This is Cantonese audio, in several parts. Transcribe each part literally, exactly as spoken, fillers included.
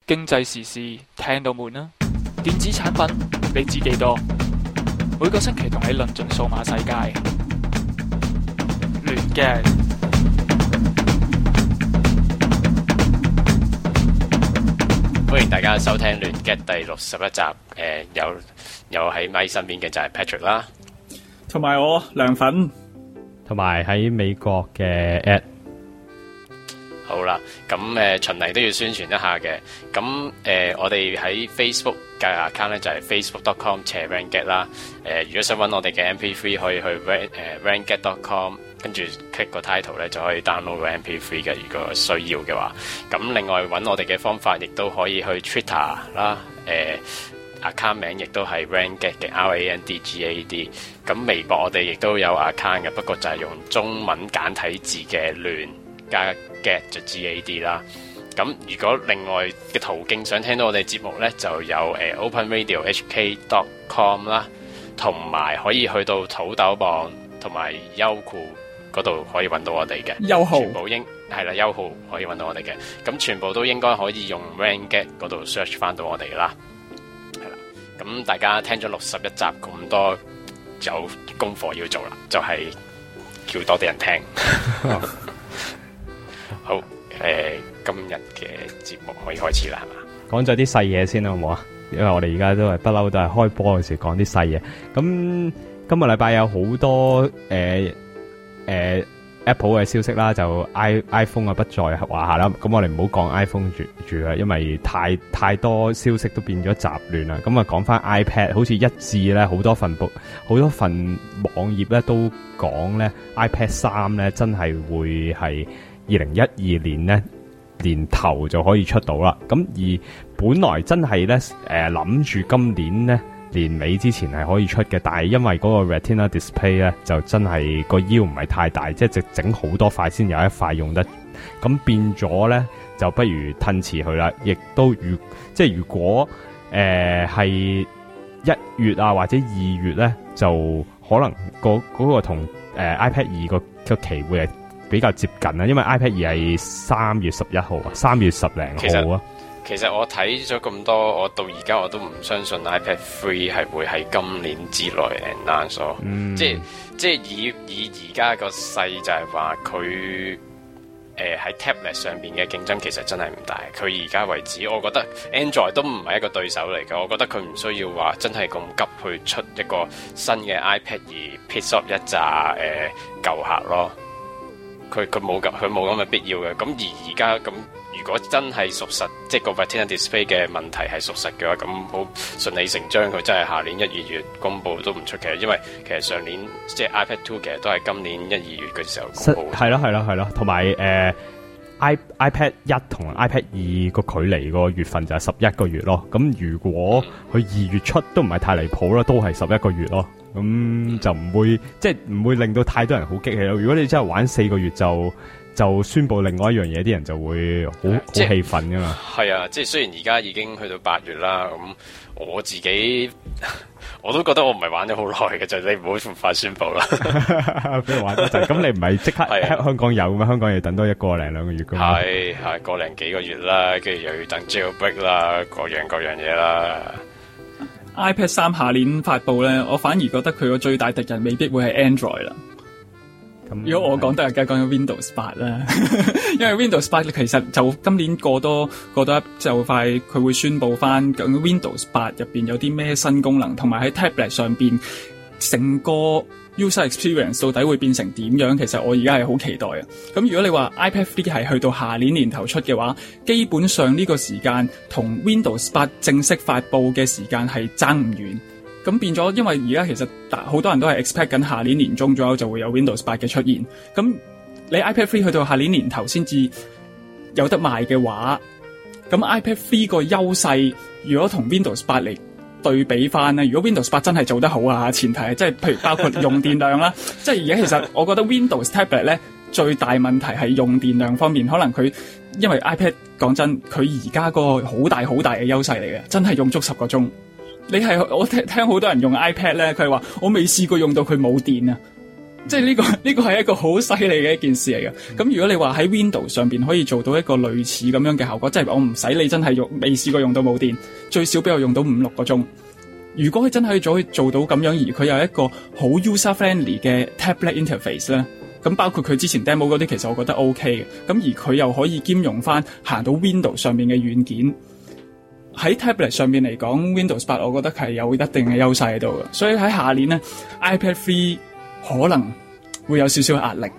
經濟時事聽到悶啦，電子產品你知幾多？每個星期同你論盡數碼世界，亂嘅。 歡迎大家收聽亂 get 第六十一集。誒、呃，有有喺咪身邊嘅就係 Patrick 啦， 同埋我涼粉， 同埋喺美國嘅 Ed。 好啦，咁誒、呃、循例都要宣傳一下嘅。咁誒、呃，我哋喺 Facebook 嘅 account 咧就係 facebook dot com 斜 ranget 啦。誒、呃，如果想揾我哋嘅 M P three 可以去 ran 誒 ranget dot com， 跟住 click 個 title 咧就可以 download 個 M P three 嘅。如果需要嘅話，咁另外揾我哋嘅方法亦都可以去 Twitter 啦。誒、呃、account 名亦都係 ranget 嘅 R A N D G A D。咁微博我哋亦都有 account 嘅，不過就係用中文簡體字嘅亂加 get 就 G A D 啦。咁如果另外嘅途徑想聽到我哋節目呢，就有誒、呃、open radio h k dot com 啦，同埋可以去到土豆網同埋優酷嗰度可以揾到我哋嘅。 優酷全部應係啦，優酷可以揾到我哋嘅。咁全部都應該可以用 ranget 嗰度 search 翻到我哋啦。係啦，咁大家聽咗六十一集咁多，有功課要做啦，就係、是、叫多啲人聽。好，誒、呃，今日嘅節目可以開始啦，係嘛？ 講咗啲細嘢先啦，好唔好啊？因為我哋而家都係不嬲，都係開波嘅時講啲細嘢。咁今個禮拜有好多誒誒、呃呃、Apple 嘅消息啦，就 i iPhone 啊不在話下啦。咁我哋唔好講 iPhone 住住啦，因為太太多消息都變咗雜亂啦。咁啊講翻 iPad， 好似一致咧，好多份報好多份網頁咧都講咧 iPad 三咧真係會係二零一二年咧年頭就可以出到啦，咁而本來真係咧誒諗住今年咧年尾之前係可以出嘅，但係因為嗰個 Retina Display 咧就真係個腰唔係太大，即係整好多塊先有一塊用得，咁變咗咧就不如褪遲佢啦，亦都如即係如果誒係一月啊或者二月咧，就可能、嗰個嗰、嗰個同誒、呃、iPad 二個個期會係比較接近啦，因為 iPad 二係三月十一號啊，三月十零號啊。 其實我睇咗咁多，我到而家我都唔相信 iPad 三係會喺今年之內 announce 咯。嗯，即係即係以以而家個勢就係話佢誒喺 tablet 上邊嘅競爭其實真係唔大。佢而家為止，我覺得 Android 都唔係一個對手嚟嘅。我覺得佢唔需要話真係咁急去出一個新嘅 iPad 二 pick up 一紮誒、呃、舊客咯。佢佢冇咁佢冇咁嘅必要嘅，咁而而家咁如果真係屬實，即係個 Retina Display 嘅問題係屬實嘅話，咁好順理成章，佢真係下年一二月公佈都唔出奇，因為其實上年即係 iPad 二其實都係今年一二月嘅時候公佈。 係咯係咯係咯，同埋誒 i iPad 一同 iPad 二個距離個月份就係十一個月咯。咁如果佢二月出都唔係太離譜啦，都係十一個月咯。咁、嗯、就唔會即係唔會令到太多人好激氣咯。如果你真係玩四個月就就宣佈另外一樣嘢，啲人就會好好氣憤噶嘛。係啊，即係雖然而家已經去到八月啦，咁我自己我都覺得我唔係玩咗好耐嘅，就你唔好咁快宣佈啦。 俾人玩得滯，咁你唔係即刻香港有咩？香港要等多一個零兩個月噶嘛？ 係係個零幾個月啦，跟住又要等 jailbreak 啦，各樣各樣嘢啦。 iPad 三下年發布咧，我反而覺得佢個最大敵人未必會係 Android 啦。如果我講得，梗係講緊 Windows 八啦，因為 Windows 八其實就今年過多過多一就快，佢會宣布翻究竟 Windows 八入邊有啲咩新功能，同埋喺 tablet 上邊成個 user experience 到底會變成點樣？其實我而家係好期待啊！咁如果你話 iPad 三係去到下年年頭出嘅話，基本上呢個時間同 Windows 八正式發布嘅時間係爭唔遠。咁變咗，因為而家其實好多人都係 expect 緊下年年中左右就會有 Windows 八嘅出現。咁你 iPad 三去到下年年頭先至有得賣嘅話，咁 iPad 三個優勢如果同 Windows 八嚟對比翻咧，如果 Windows 八真係做得好啊，前提係即係譬如包括用電量啦，即係而家其實我覺得 Windows Tablet 咧最大問題係用電量方面，可能佢因為 iPad 講真，佢而家個好大好大嘅優勢嚟嘅，真係用足十個鐘。你係我聽聽好多人用 iPad 咧，佢係話我未試過用到佢冇電啊。 即係呢個呢個係一個好犀利嘅一件事嚟嘅。咁如果你話喺 Windows 上邊可以做到一個類似咁樣嘅效果，即係我唔使你真係用，未試過用到冇電，最少俾我用到五六個鐘。如果佢真係可以做做到咁樣，而佢有一個好 user friendly 嘅 tablet interface 咧，咁包括佢之前 demo 嗰啲，其實我覺得 OK 嘅。咁而佢又可以兼容翻行到 Windows 上面嘅軟件，喺 tablet 上面嚟講 Windows 八我覺得係有一定嘅優勢喺度嘅。所以喺下年咧 iPad 三可能會有少少壓力。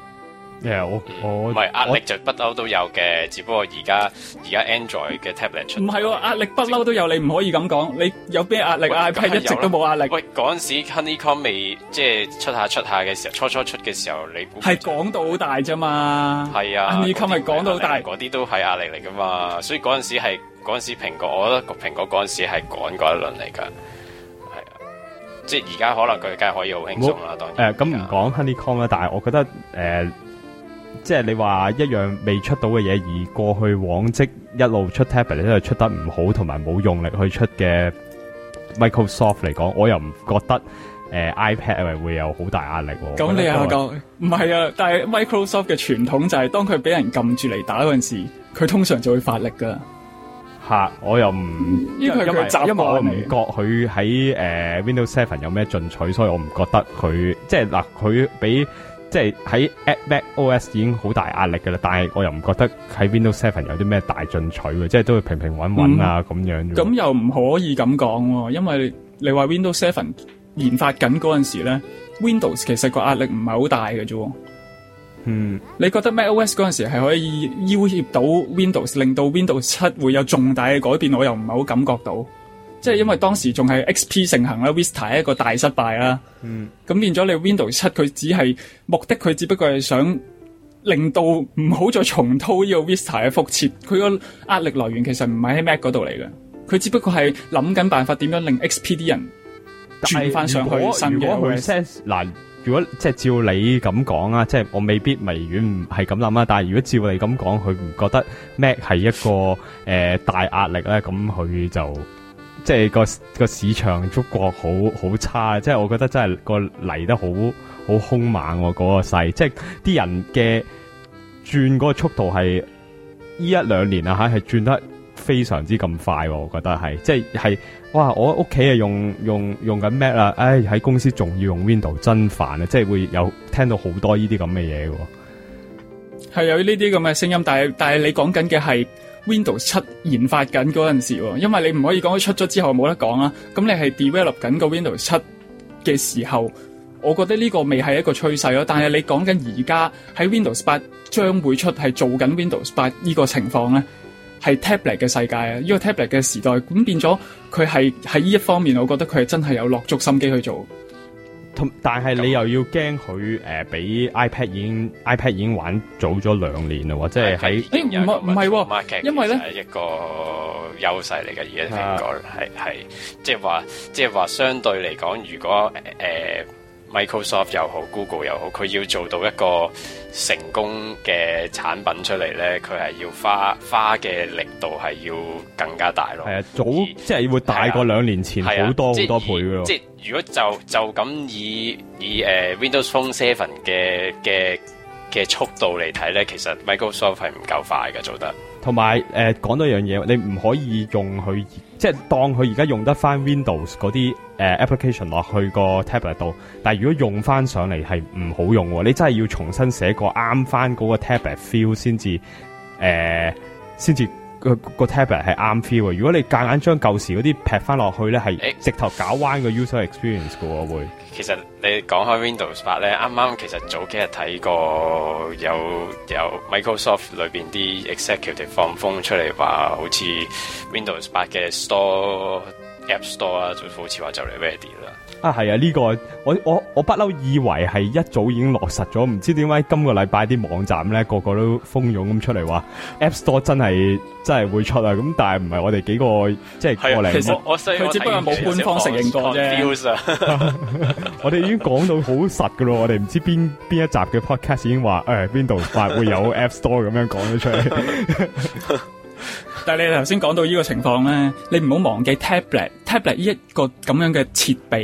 Yeah, 我我唔係壓力就不嬲都有嘅，只不過而家而家 Android 嘅 tablet 出唔係喎，壓力不嬲都有，你唔可以咁講。你有咩壓力？iPad 一直都冇壓力。 喂，嗰陣時 Honeycomb 未即係出下出下嘅時候，初初出嘅時候，你估係講到好大啫嘛。 係啊 Honeycomb 係講到大， 嗰啲都係壓力嚟噶嘛。所以嗰陣時係嗰陣時蘋果，我覺得個蘋果嗰陣時係趕嗰一輪嚟㗎。即係而家可能佢梗係可以好輕鬆啦，當然。 誒咁唔講 Honeycomb 啦，但係我覺得誒、呃，即係你話一樣未出到嘅嘢，而過去往績一路出 tablet 都係出得唔好，同埋冇用力去出嘅 Microsoft 嚟講，我又唔覺得誒、呃、iPad 係會有好大壓力喎。 咁你又講唔係啊？但係 Microsoft 嘅傳統就係當佢俾人撳住嚟打嗰陣時，佢通常就會發力㗎。 吓，我又唔， 呢個係佢習慣嚟。 因為我唔覺佢喺誒 Windows Seven 有咩進取，所以我唔覺得佢即係嗱，佢俾即係喺 macOS 已經好大壓力㗎啦。但係我又唔覺得喺 Windows Seven 有啲咩大進取喎，即係都會平平穩穩啊咁、嗯、樣。咁又唔可以咁講喎，因為你話 Windows Seven 研發緊嗰陣時咧 ，Windows 其實個壓力唔係好大嘅啫。 嗯， 你覺得 macOS 嗰陣時係可以要挾到 Windows， 令到 Windows 七會有重大嘅改變？我又唔係好感覺到，即係因為當時仲係 X P 盛行啦 ，Vista 係一個大失敗啦。 嗯， 咁變咗你 Windows 七佢只係目的，佢只不過係想令到唔好再重蹈呢個 Vista 嘅覆轍。佢個壓力來源其實唔係喺 Mac 嗰度嚟嘅，佢只不過係諗緊辦法點樣令 X P 啲人轉翻上去新嘅 O S。 嗱，如果即係照你咁講啊，即係我未必微軟唔係咁諗啊，但係如果照你咁講，佢唔覺得 Mac 係一個誒、呃、大壓力咧，咁佢就即係個個市場觸覺好好差，即係我覺得真係個嚟得好好兇猛喎，嗰、那個勢，即係啲人嘅轉嗰個速度係呢一兩年啊嚇係轉得非常之咁快，我覺得係即係係。哇！我屋企啊用用用緊 Mac 啦，唉喺公司仲要用 Windows 真煩啊！即係會有聽到好多呢啲咁嘅嘢嘅， 係有呢啲咁嘅聲音，但係但係你講緊嘅係 Windows 七研發緊嗰陣時，因為你唔可以講佢出咗之後冇得講啦。咁你係 develop 緊個 Windows 七嘅時候，我覺得呢個未係一個趨勢咯。但係你講緊而家喺 Windows 八將會出係做緊 Windows 八呢個情況咧，係 tablet 嘅世界啊！呢個 tablet 嘅時代，咁變咗佢係喺呢一方面，我覺得佢係真係有落足心機去做。 同但係你又要驚佢誒，比 iPad 已經 iPad 已經玩早咗兩年啦，或者係喺誒唔係唔係喎，因為咧係一個優勢嚟嘅，而家蘋果係係即係話即係話相對嚟講，如果誒。呃 Microsoft 又好 Google 又好，佢要做到一個成功嘅產品出嚟咧，佢係要花花嘅力度係要更加大咯。係啊， 早即係會大過兩年前好多好多倍嘅咯。 即係如果就就咁以以誒、uh, Windows Phone Seven 嘅嘅嘅速度嚟睇咧，其實 Microsoft 係唔夠快嘅做得。 同埋誒講多樣嘢，你唔可以用佢即係當佢而家用得翻 Windows 嗰啲誒、呃、application 落去個 tablet 度，但係如果用翻上嚟係唔好用喎，你真係要重新寫個啱翻嗰個 tablet feel 先至誒，先至個個 tablet 係啱 feel 喎。如果你夾硬將舊時嗰啲劈翻落去咧，係直頭搞彎個 user experience 嘅喎會。 其實你講開 Windows 八咧，啱啱其實早幾日睇過有有 Microsoft 裏邊啲 executive 放風出嚟話，好似 Windows 八嘅 Store App Store 啊，就好似話就嚟 ready 啦。 啊，係啊！呢、這個我我我不嬲以為係一早已經落實咗，唔知點解今個禮拜啲網站咧個個都蜂擁咁出嚟話 App Store 真係真係會出啊！咁但係唔係我哋幾個即係過嚟， 其實我佢只不過冇官方承認過啫。 我哋已經講到好實噶咯，我哋唔知邊邊一集嘅 podcast 已經話誒 Windows 八會有 App Store 咁樣講咗出嚟。 但係你頭先講到呢個情況咧，你唔好忘記 tablet tablet 呢一個咁樣嘅設備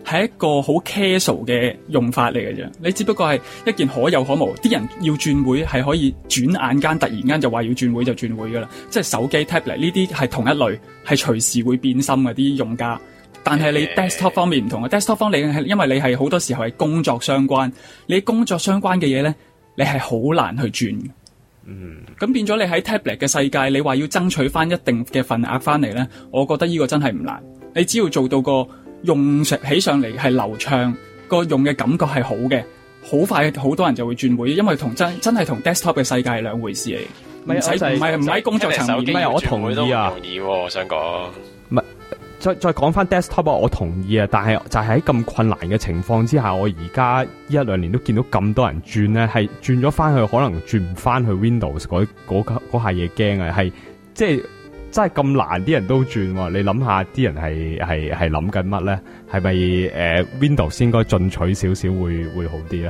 係一個好 casual 嘅用法嚟嘅啫。你只不過係一件可有可無，啲人要轉會係可以轉眼間突然間就話要轉會就轉會噶啦。即係手機 tablet 呢啲係同一類，係隨時會變心嘅啲用家。但係你 desktop 方面唔同啊 ，desktop 方面係因為你係好多時候係工作相關，你工作相關嘅嘢咧，你係好難去轉。嗯，咁變咗你喺 tablet 嘅世界，你話要爭取翻一定嘅份額翻嚟咧，我覺得呢個真係唔難。你只要做到個用起上嚟係流暢，個用嘅感覺係好嘅，好快好多人就會轉會，因為同真真係同 desktop 嘅世界係兩回事嚟。唔使唔係唔喺工作層面， 唔係我同意啊， 容易喎，我想講。 唔係，再再講翻 desktop 我同意啊，但係就係喺咁困難嘅情況之下，我而家一兩年都見到咁多人轉咧，係轉咗翻去，可能轉唔翻去 Windows 嗰嗰嗰下嘢驚啊，係即係真係咁難，啲人都轉喎。你諗下，啲人係係係諗緊乜咧？係咪誒 Windows 應該進取少少會會好啲咧？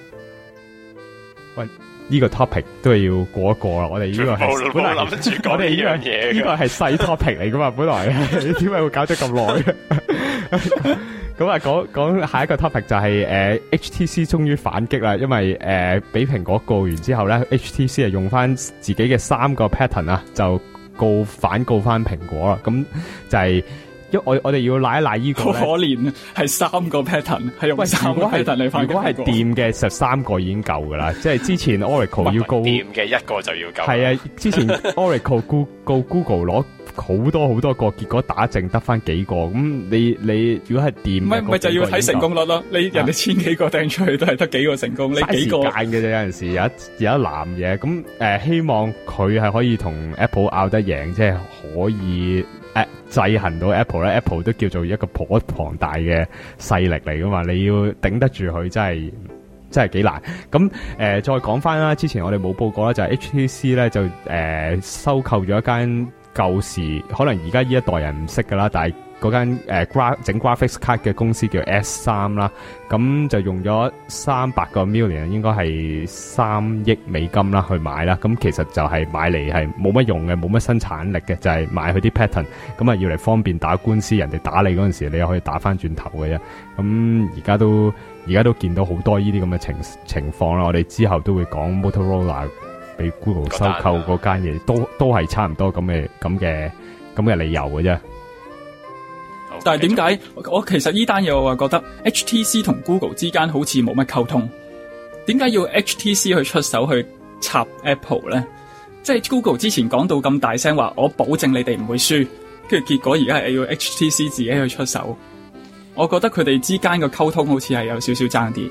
喂。呢、這個 topic 都係要過一過啦，我哋呢個係本來諗住講呢樣嘢，呢個係細 topic 嚟噶嘛，本來你點解會搞咗咁耐？咁啊，講講下一個 topic 就係、是、誒、呃、H T C 終於反擊啦，因為誒俾蘋果告完之後咧 ，H T C 係用翻自己嘅三個 pattern 啊，就告反告翻蘋果啦，咁就係、是。因為我我哋要賴一賴呢個咧， 可憐係三個 pattern， 係用三個 pattern 嚟反擊。 如果係掂嘅，十三個已經夠噶啦。即係之前 Oracle 要告掂嘅一個就要夠。 係啊，之前 Oracle 告告 Google 攞好多好多個，結果打剩得翻幾個。咁你你如果係掂， 唔係唔係就要睇成功率咯。你人哋千幾個掟出去都係得幾個成功，你幾個？嘥時間嘅啫，有陣時有一有一籃嘢。咁誒、呃，希望佢係可以同 Apple 拗得贏，即係可以。誒，制衡到 Apple 咧 ，Apple 都叫做一個頗龐大嘅勢力嚟噶嘛，你要頂得住佢，真係真係幾難。咁誒、呃，再講翻啦，之前我哋冇報過啦，就係、是、H T C 咧就誒、呃、收購咗一間舊時，可能而家呢一代人唔識噶啦，但係嗰間誒 gra 整 graphics card 嘅公司叫 S 三啦，咁就用咗三百個 million， 應該係三億美金啦去買啦。咁其實就係買嚟係冇乜用嘅，冇乜生產力嘅，就係、是、買佢啲 pattern， 咁啊要嚟方便打官司，人哋打你嗰陣時，你又可以打翻轉頭嘅啫。咁而家都而家都見到好多呢啲咁嘅情情況啦。我哋之後都會講 Motorola 俾 Google 收購嗰間嘢，都都係差唔多咁嘅咁嘅咁嘅理由嘅啫。但係點解我其實呢單嘢我話覺得 H T C 同 Google 之間好似冇乜溝通？點解要 H T C 去出手去插 Apple 咧？即係 Google 之前講到咁大聲話，我保證你哋唔會輸，跟住結果而家係要 H T C 自己去出手。我覺得佢哋之間嘅溝通好似係有少少爭啲。誒、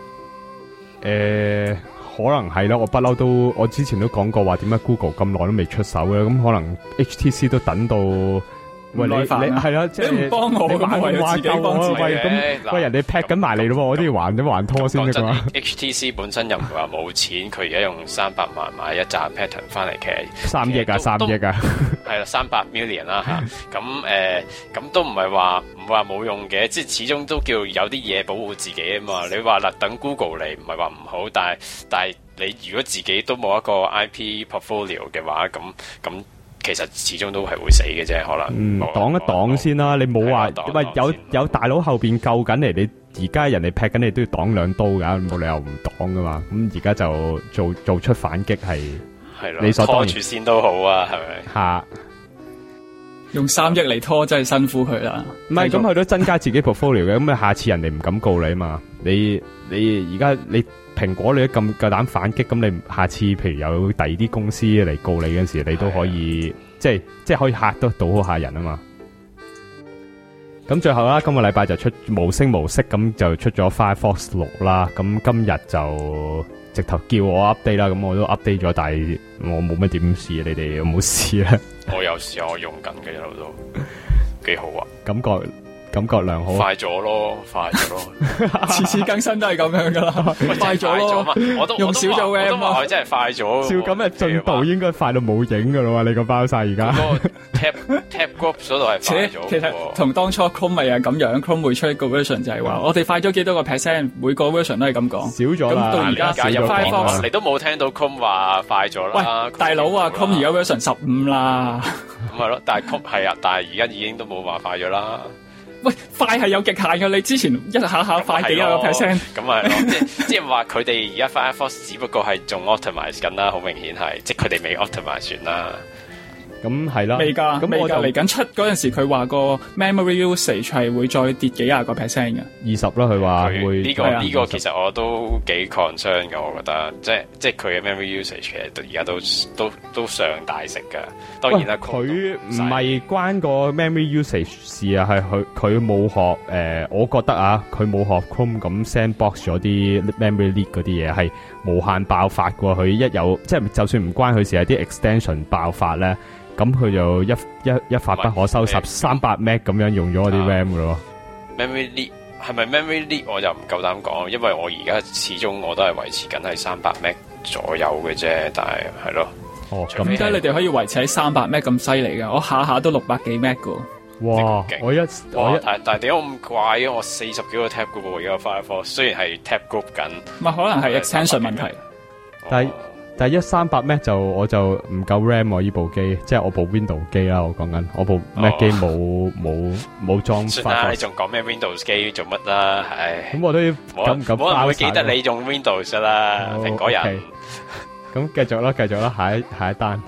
呃，可能係啦，我不嬲都，我之前都講過話，點解 Google 咁耐都未出手咧？咁可能 H T C 都等到。喂，你你係啦，即係你唔幫我，你還還自己幫自己。喂，咁喂人哋劈緊埋嚟咯，我都要還咗還拖先啫嘛。 H T C 本身又唔係話冇錢，佢而家用三百萬買一紮 pattern 翻嚟，其實三億啊，三億啊， 係啦，三百 million 啦吓。咁誒，咁都唔係話唔話冇用嘅，即係始終都叫有啲嘢保護自己啊嘛。你話啦，等 Google 嚟唔係話唔好，但係但係你如果自己都冇一個 I P portfolio 嘅話，咁咁。其實始終都係會死嘅啫，可能。嗯，擋一擋先啦，你冇話，喂有有大佬後邊救緊你，你而家人哋劈緊你都要擋兩刀噶，冇理由唔擋噶嘛。咁而家就做做出反擊係，係咯，你所當然拖住先都好啊，係咪？ 吓， 用三億嚟拖真係辛苦佢啦。 唔係，咁佢都增加自己 portfolio 嘅，咁啊下次人哋唔敢告你啊嘛。你你而家你。蘋果你都咁夠膽反擊，咁你下次譬如有第二啲公司嚟告你嗰時，你都可以即係即係可以嚇得到下人啊嘛。咁最後啦，今個禮拜就出無聲無息咁就出咗 Firefox 六啦。咁今日就直頭叫我 update 啦，咁我都 update 咗，但係我冇乜點試，你哋有冇試咧？ 我有試，我用緊嘅一路都幾好啊， 感覺。感覺良好， 快咗咯，快咗咯， 次次更新都係咁樣噶啦，快咗咯， 我都用少咗 RAM 啊， 我都話佢真係快咗， 照咁嘅進度應該快到冇影噶啦，你個包晒而家。 個 tab tab group 嗰度係快咗， 其實同當初 Chrome 咪係咁樣 ，Chrome 會出一個 version 就係話我哋快咗幾多個 percent， 每個 version 都係咁講， 少咗啦。 咁到而家少咗 Firefox， 你都冇聽到 Chrome 話快咗啦。 喂，大佬啊 ，Chrome 而家 version 十五啦。 咁係咯，但係 Chrome 係啊，但係而家已經都冇話快咗啦。 喂，快係有極限㗎，你之前一下下快幾廿個 percent， 咁啊，即係即係話佢哋而家 Firefox 只不過係仲 optimize 緊啦，好明顯係，即係佢哋未 optimize 算啦。 咁係啦， 未㗎， 咁我就嚟緊出嗰陣時，佢話個 memory usage 係會再跌幾廿個 percent 嘅。 二十啦，佢話會呢、這個呢、這個其實我都幾 concern 㗎，我覺得，即係即係佢嘅 memory usage 其實而家都都都上大食㗎。當然啦， 佢唔係關個 memory usage 事啊，係佢佢冇學誒、呃，我覺得啊，佢冇學 Chrome 咁 sandbox 咗啲 memory leak 嗰啲嘢，係無限爆發㗎。佢一有即係就算唔關佢事，係啲 extension 爆發咧。咁佢就一一一發不可收拾，三百 meg 咁樣用咗我啲 RAM 噶咯。 Memory leak 係咪 memory leak 我就唔夠膽講，因為我而家始終我都係維持緊係三百 meg 左右嘅啫，但係係咯。 哦， 咁點解你哋可以維持喺三百 meg 咁犀利嘅？我下下都六百幾 meg 噶。 哇！我一我一但但係點解咁怪嘅？我四十幾個 tab 噶喎，而家 Firefox 雖然係 tab group 緊， 咪可能係 extension 問題。 但係。但係一三百 meg 就我就唔夠 RAM 喎，呢部機，即係我部 Windows 機啦，我講緊我部 Mac 機冇冇冇裝。 算啦，你仲講咩 Windows 機做乜啦？唉， 咁我都要敢唔敢冇人會記得你用 Windows 啦，蘋果人。 咁繼續啦，繼續啦，下一下一單。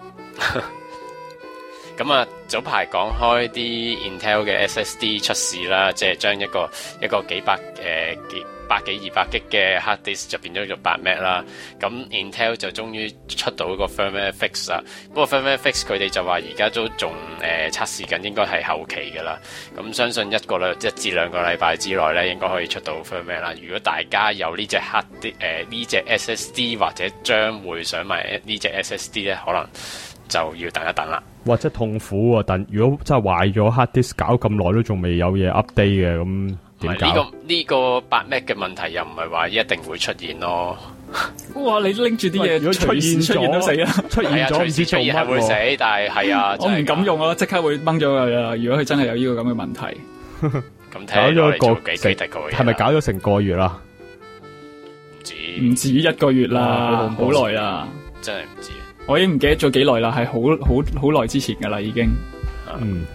咁啊，早排講開啲 Intel 嘅 S S D 出事啦，即係將一個一個幾百誒幾。百幾二百 G 嘅 hard disk 就變咗做八 meg 啦，咁 Intel 就終於出到個 firmware fix 啦。不過 firmware fix 佢哋就話而家都仲誒測試緊，應該係後期㗎啦。咁相信一個一至兩個禮拜之內咧，應該可以出到 firmware 啦。如果大家有呢隻 hard 啲誒呢隻 S S D 或者將會想買呢隻 S S D 咧，可能就要等一等啦。 哇！真係痛苦喎、啊，但如果真係壞咗 hard disk 搞咁耐都仲未有嘢 update 嘅咁。呢、這個呢、這個八 meg 嘅問題又唔係話一定會出現咯。 哇！你拎住啲嘢， 如果出現出現都死啦， 出現咗唔知做乜係會死，但係係啊， 我唔敢用咯，即刻會掹咗佢啦。如果佢真係有呢個咁嘅問題， 咁搞咗個幾幾大個， 係咪搞咗成個月啦？ 唔止唔止一個月啦，好耐啦， 真係唔知。 我已經唔記得咗幾耐啦，係好好好耐之前噶啦，已經。 嗯。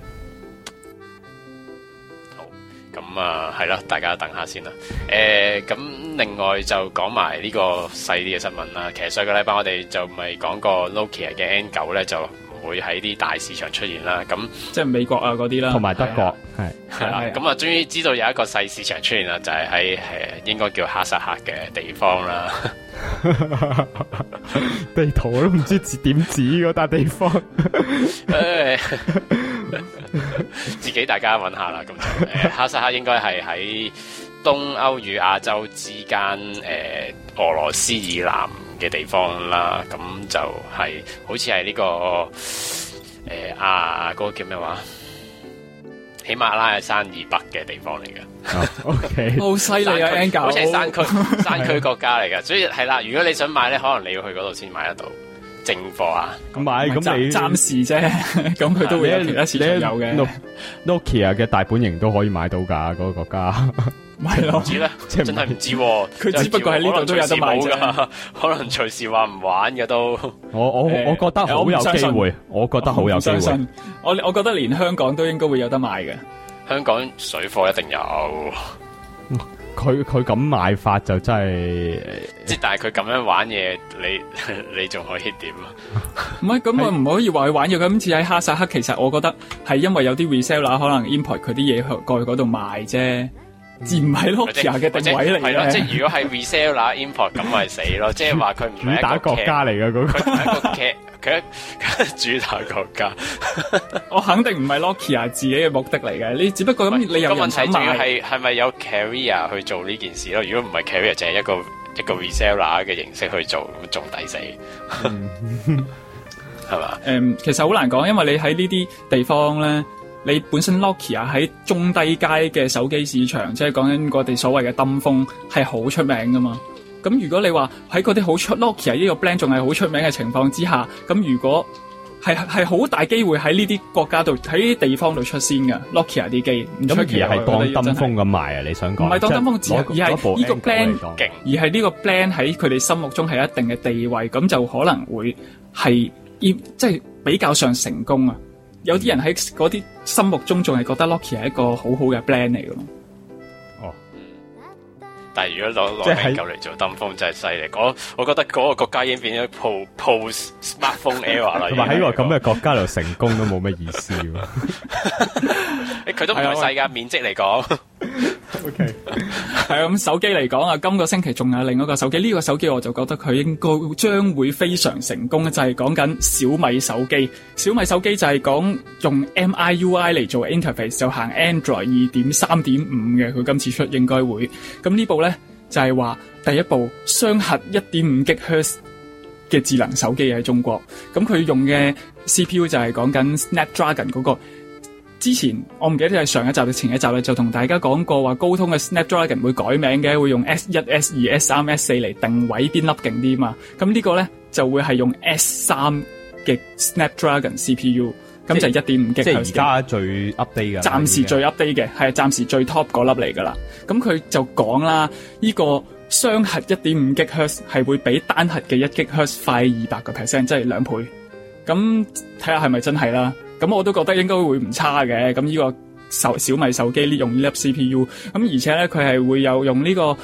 咁啊，係啦，大家等下先啦。誒、呃，咁另外就講埋呢個細啲嘅新聞啦。其實上個禮拜我哋就咪講過 Nokia 嘅 N 九咧，就唔會喺啲大市場出現啦。咁即係美國啊嗰啲啦， 同埋德國係係啦。咁啊，終於知道有一個細市場出現啦，就係喺誒應該叫哈薩克嘅地方啦。 地圖我都唔知點指嗰笪地方。 自己大家揾下啦，咁就誒哈薩克應該係喺東歐與亞洲之間，誒、呃、俄羅斯以南嘅地方啦。咁就係、是、好似係呢個誒、呃、啊嗰、那個叫咩話？喜馬拉雅山以北嘅地方嚟嘅。 O K， 好犀利啊 ！N 九好似係山區山區國家嚟嘅，所以係啦。如果你想買咧，可能你要去嗰度先買得到。正貨啊， 咁買咁你暫時啫，咁佢都會有其他市場有嘅。 Nokia 嘅大本營都可以買到㗎，嗰、那個國家。 咪咯， 唔知咧，真係唔知。 佢只不過喺呢度都有得買啫， 可能隨時話唔玩嘅都。 我我我覺得好有機會，我覺得好有機會。我我，我覺得連香港都應該會有得買嘅。 香港水貨一定有。 佢佢咁賣法就真係， 即係但係佢咁樣玩嘢，你你仲可以點啊？ 唔係咁我唔可以話佢玩嘢。今次喺哈薩克，其實我覺得係因為有啲 reseller 可能 import 佢啲嘢過去嗰度賣啫，而唔係 Nokia 嘅定位嚟嘅。係咯， 即係如果係 reseller import 咁咪死咯，即係話佢唔係主打國家嚟嘅嗰個， 佢係一個劇。佢主打國家， 我肯定唔係 Nokia 自己嘅目的嚟嘅，你只不過咁你有人想買。 個問題仲要係係咪有 carrier 去做呢件事咯？如果唔係 carrier，淨係一個一個 reseller 嘅形式去做，咁仲抵死，係嘛？ 誒，其實好難講，因為你喺呢啲地方咧，你本身 Nokia 喺中低階嘅手機市場，即係講緊我哋所謂嘅登峰，係好出名噶嘛。咁如果你話喺嗰啲好出 Nokia 呢個 brand 仲係好出名嘅情況之下，咁如果係係好大機會喺呢啲國家度喺呢啲地方度出先㗎 Nokia 啲機，唔出奇。 而係當登峰咁賣啊？你想講？ 唔係當登峰，只而係呢個 brand 勁， 而係呢個 brand 喺佢哋心目中係一定嘅地位，咁就可能會係即係比較上成功啊。 有啲人喺嗰啲心目中仲係覺得 Nokia 係一個好好嘅 brand 嚟嘅咯。 哦，但係如果攞攞 N 九嚟做登峰真係犀利，我我覺得嗰個國家已經變咗 post smartphone era 啦。 同埋喺個咁嘅國家度成功都冇乜意思喎。 佢都唔係世界面積嚟講。 O K， 係啊，咁手機嚟講啊，今個星期仲有另一個手機，呢、這個手機我就覺得佢應該將會非常成功，就係講緊小米手機。小米手機就係講用 M I U I 嚟做 interface， 就行 Android 二點三點五嘅，佢今次出應該會。咁呢部咧就係、是、話第一部雙核 一點五 吉赫茲嘅智能手機喺中國。咁佢用嘅 C P U 就係講緊 Snapdragon 嗰、那個。之前我唔記得係上一集定前一集咧，就同大家講過話高通嘅 Snapdragon 會改名嘅，會用 S 一、S 二、S 三、S 四嚟定位邊粒勁啲嘛。咁呢個咧就會係用 S 三嘅 Snapdragon C P U， 咁就一點五 G。即係而家最 update 嘅， 暫時最 update 嘅係暫時最 top 嗰粒嚟㗎啦。咁佢就講啦，呢、這個雙核一點五 G Hertz 係會比單核嘅一 G Hertz 快二百個 percent， 即係兩倍。咁睇下係咪真係啦？咁我都覺得應該會唔差嘅。咁呢個手小米手機呢用呢粒 C P U， 咁而且咧佢係會有用呢個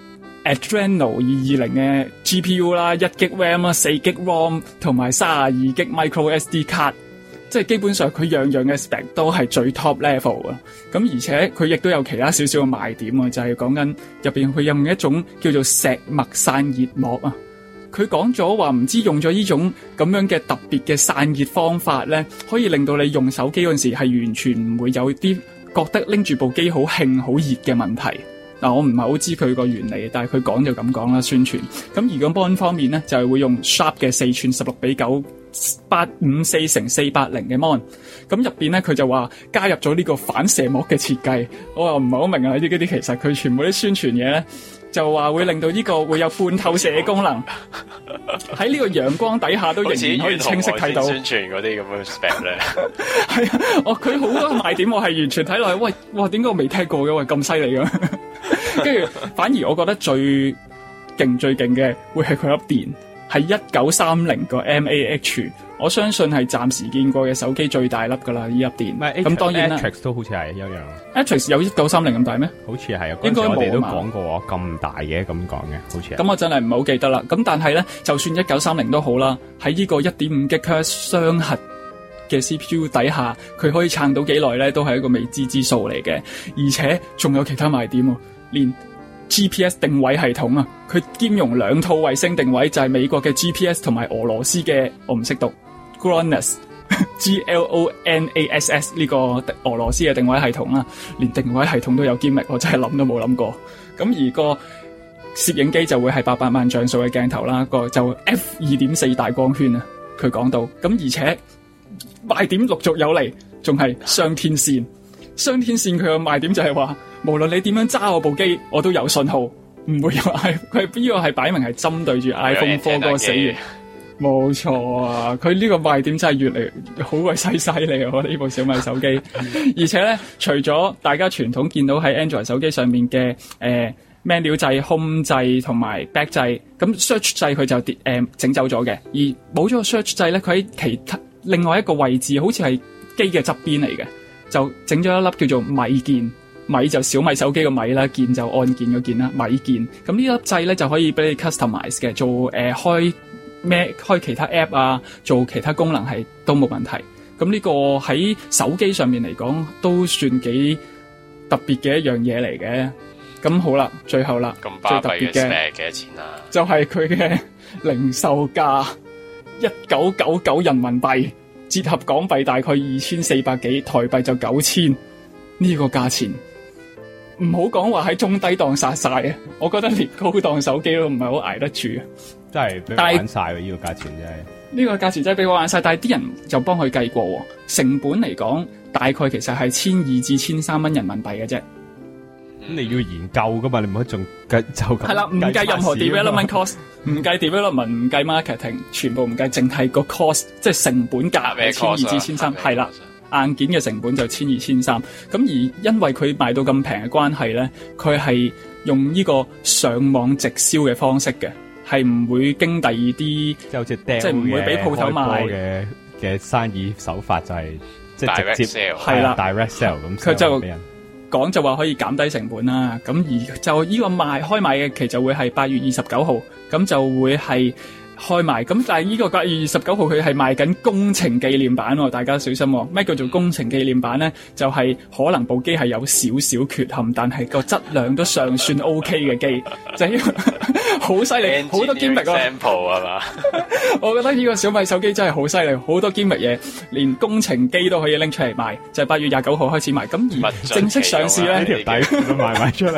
Adreno 二二零嘅 G P U 啦，一 G RAM 啦，四 G ROM 同埋三十二 G Micro S D 卡，即係基本上佢樣樣嘅 spec 都係最 top level 啊。咁而且佢亦都有其他少少嘅賣點啊，就係講緊入邊佢用一種叫做石墨散熱膜啊。佢講咗話唔知用咗呢種咁樣嘅特別嘅散熱方法咧，可以令到你用手機嗰陣時係完全唔會有啲覺得拎住部機好興好熱嘅問題。嗱，我唔係好知佢個原理，但係佢講就咁講啦，宣傳。咁而個 mon 方面咧，就係、是、會用 Sharp 嘅四寸十六比九八五四乘四八零嘅 mon。咁入邊咧，佢就話加入咗呢個反射膜嘅設計。我又唔係好明啊，呢啲啲其實佢全部啲宣傳嘢咧。就話會令到呢個會有半透射嘅功能，喺呢個陽光底下都仍然可以清晰睇到。宣傳嗰啲咁嘅 spec 咧，係啊，哦，佢好多賣點我係完全睇落去，喂，哇，點解我未聽過嘅？喂，咁犀利嘅，跟住反而我覺得最勁最勁嘅會係佢粒電，係一九三零個 mAh。我相信係暫時見過嘅手機最大粒噶啦，呢粒電。咁當然啦 ，Atrix 都好似係一樣。 Atrix 有一九三零咁大咩？ 好似係啊， 應該我哋都講過咁大嘅咁講嘅，好似係。 咁我真係唔係好記得啦。咁但係咧，就算一九三零都好啦，喺呢個一點五 G Hertz 雙核嘅 C P U 底下，佢可以撐到幾耐咧，都係一個未知之數嚟嘅。而且仲有其他賣點喎，連 G P S 定位系統啊，佢兼容兩套衛星定位，就係、是、美國嘅 G P S 同埋俄羅斯嘅，我唔識讀。GLONASS G L O N A S S 呢個俄羅斯嘅定位系統啦，連定位系統都有兼力，我真係諗都冇諗過。咁而個攝影機就會係八百萬像素嘅鏡頭啦，個就 F 二點四大光圈啊。佢講到咁，而且賣點陸續有嚟，仲係雙天線。雙天線佢嘅賣點就係話，無論你點樣揸我部機，我都有信號，唔會有 i。佢呢個係擺明係針對住 iPhone 四嗰個死源。冇錯啊！佢呢個賣點真係越嚟好鬼犀犀利啊！我呢部小米手機，而且咧，除咗大家傳統見到喺 Android 手機上面嘅誒 menu 掣、Home 掣同埋 Back 掣，咁 Search 掣佢就跌誒整走咗嘅，而冇咗個 Search 掣咧，佢喺其他另外一個位置，好似係機嘅側邊嚟嘅，就整咗一粒叫做米鍵，米就小米手機個米啦，鍵就按鍵個鍵啦，米鍵。咁呢粒掣咧就可以俾你 customize 嘅，做誒、呃、開。咩開其他 app 啊，做其他功能係都冇問題。咁呢個喺手機上面嚟講都算幾特別嘅一樣嘢嚟嘅。咁好啦，最後啦，最特別嘅幾多錢啊？就係佢嘅零售價一九九九人民幣，折合港幣大概二千四百幾，台幣就九千。呢個價錢唔好講話喺中低檔殺晒啊！我覺得連高檔手機都唔係好捱得住。真係俾我玩晒喎！呢個價錢真係呢個價錢真係俾我玩晒，但係啲人就幫佢計過，成本嚟講大概其實係千二至千三蚊人民幣嘅啫。咁、嗯、你要研究噶嘛？你唔可以仲計就咁係啦，唔計任何 development cost， 唔計 development， 唔計 marketing， 全部唔計，淨係個 cost， 即係成本價嘅千二至千三，係啦，硬件嘅成本就千二千三。咁而因為佢賣到咁平嘅關係咧，佢係用呢個上網直銷嘅方式嘅。係唔會經第二啲，即係唔會俾鋪頭賣嘅嘅生意手法就係即係直接係啦 direct sell 咁， 佢就講就話可以減低成本啦。咁而就呢個賣開賣嘅期就會係八月二十九號，咁就會係開賣。咁但係呢個八月二十九號佢係賣緊工程紀念版喎，大家小心喎。咩叫做工程紀念版咧？就係、是、可能部機係有少少缺陷，但係個質量都尚算 OK 嘅機，就係好犀利，好多堅密啊！ sample 係嘛？ 我覺得呢個小米手機真係好犀利，好多堅密嘢，連工程機都可以拎出嚟賣。就係、是、八月廿九號開始賣，咁而正式上市咧， 條底都賣埋出嚟。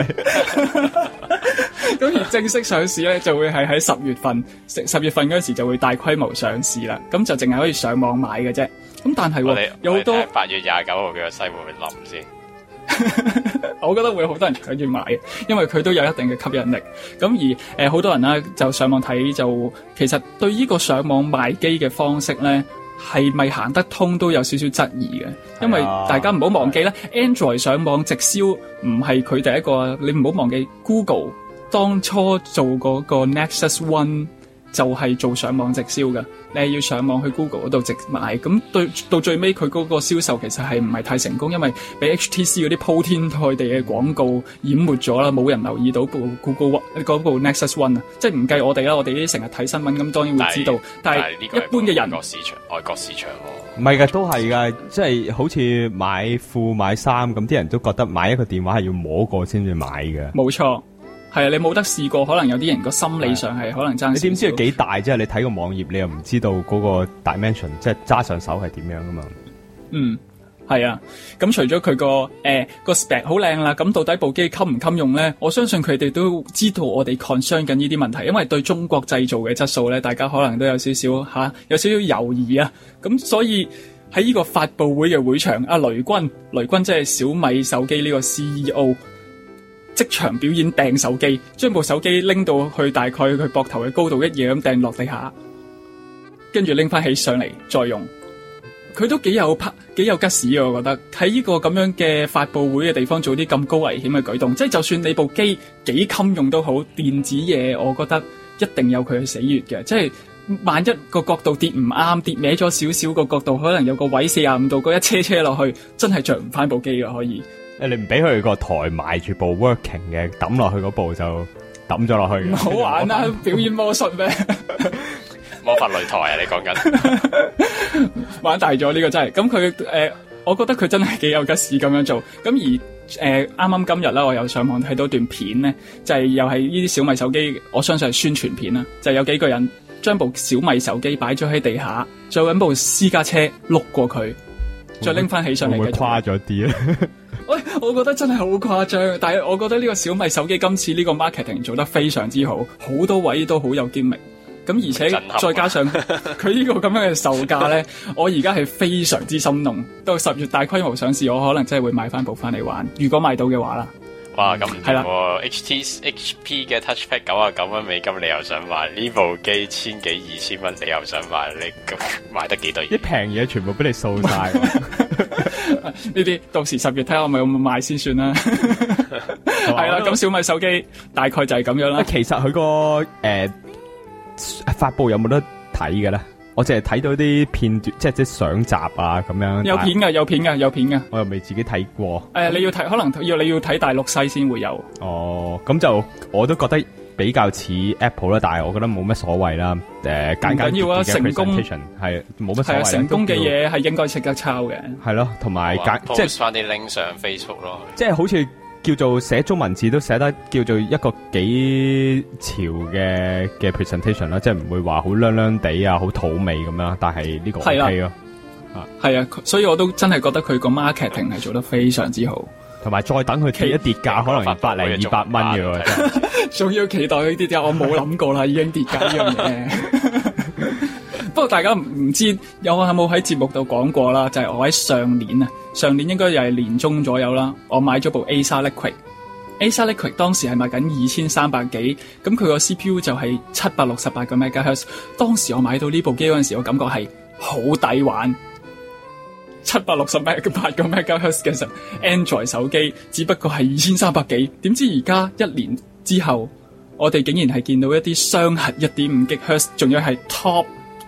咁而正式上市咧，就會係喺十月份，十月份嗰時就會大規模上市啦。咁就淨係可以上網買嘅啫。咁但係有好多八月廿九號嘅西會唔會冧先？ 我覺得會好多人搶住買，因為佢都有一定嘅吸引力。咁而誒好、呃、多人啦，就上網睇，就其實對呢個上網賣機嘅方式咧，係咪行得通都有少少質疑嘅。因為大家唔好忘記咧、啊、Android 上網直銷唔係佢第一個，你唔好忘記 Google 當初做嗰個 Nexus One 就係做上網直銷嘅。你係要上網去 Google 嗰度直買，咁對到最尾佢嗰個銷售其實係唔係太成功，因為俾 H T C 嗰啲鋪天蓋地嘅廣告淹沒咗啦，冇人留意到部 Google 嗰部 Nexus One 啊，即係唔計我哋啦，我哋呢啲成日睇新聞咁當然會知道，但係一般嘅人， 外國市場，外國市場喎， 唔係㗎，都係㗎，即係好似買褲買衫咁，啲人都覺得買一個電話係要摸過先至買嘅， 冇錯。係啊，你冇得試過，可能有啲人個心理上係可能爭少少。你點知佢幾大啫？你睇個網頁，你又唔知道嗰個 dimension， 即係揸上手係點樣噶嘛？ 嗯，係啊。咁除咗佢個誒個 spec 好靚啦，咁到底部機襟唔襟用咧？我相信佢哋都知道我哋 concern 緊呢啲問題，因為對中國製造嘅質素咧，大家可能都有少少吓、啊，有少少猶豫啊。咁所以喺呢個發佈會嘅會場，阿雷軍，雷軍即係小米手機呢個 C E O。即場表演掟手機，將部手機拎到去大概佢膊頭嘅高度一嘢咁掟落地下，跟住拎翻起上嚟再用。佢都幾有拍，幾有吉士嘅，我覺得喺呢個咁樣嘅發佈會嘅地方做啲咁高危險嘅舉動，即係就算你部機幾襟用都好，電子嘢我覺得一定有佢嘅死穴嘅，即係萬一個角度跌唔啱，跌歪咗少少個角度，可能有個位四十五度，嗰一車車落去，真係着唔翻部機嘅可以。 誒，你唔俾佢個台埋住部 working 嘅，抌落去嗰部就抌咗落去。 唔好玩啦，表演魔術咩？ 魔法擂台啊！你講緊玩大咗呢個真係。咁佢誒，我覺得佢真係幾有吉士咁樣做。咁而誒，啱、呃、啱今日啦，我又上網睇到段片咧，就係、是、又係呢啲小米手機，我相信係宣傳片啦。就係、是、有幾個人將部小米手機擺咗喺地下，再搵部私家車碌過佢，再拎翻起上嚟。 會唔會誇咗啲咧？ 喂，我覺得真係好誇張，但係我覺得呢個小米手機今次呢個 marketing 做得非常之好，好多位都好有堅力。咁而且再加上佢呢個咁樣嘅售價咧，我而家係非常之心動。到十月大規模上市，我可能真係會買翻部翻嚟玩。如果買到嘅話啦。 哇，咁係啦 ，H T H P 嘅 TouchPad 九啊九蚊美金，你又想買呢部機千幾二千蚊，你又想買，你咁買得幾多嘢？ 啲平嘢全部俾你掃晒。 呢啲到時十月睇下我咪有冇買先算啦。係啦，咁小米手機大概就係咁樣啦。 其實佢個誒發佈有冇得睇嘅咧？我淨係睇到啲片段，即係啲相集啊咁樣。 有片噶，有片噶，有片噶。 我又未自己睇過。誒、 呃，你要睇，可能要你要睇大陸西先會有。 哦，咁就我都覺得比較似 Apple 啦，但係我覺得冇乜所謂啦。誒、呃，簡簡要啊，成功係冇乜所謂。 成功嘅嘢係應該識得抄嘅。係咯，同埋簡即係翻啲 link 上 Facebook 咯。 即係好似。叫做寫中文字都寫得叫做一個幾潮嘅嘅 presentation 啦，即係唔會話好娘娘地啊，好土味咁樣，但係呢個 OK 咯，啊，係啊，所以我都真係覺得佢個 marketing 係做得非常之好， 同埋再等佢跌一跌價，可能百零二百蚊嘅喎， 仲要期待佢跌價，我冇諗過啦，已經跌價呢樣嘢。不過大家唔知有有冇喺節目度講過啦，就係、是、我喺上年啊，上年應該又係年中左右啦，我買咗部 Acer Liquid，Acer Liquid 當時係賣緊二千三百幾，咁佢個 C P U 就係七百六十八個 megahertz， 當時我買到呢部機嗰陣時，我感覺係好抵玩，七百六十八個 megahertz 嘅實 Android 手機，只不過係二千三百幾，點知而家一年之後，我哋竟然係見到一啲雙核一點五 gigahertz，仲要係 top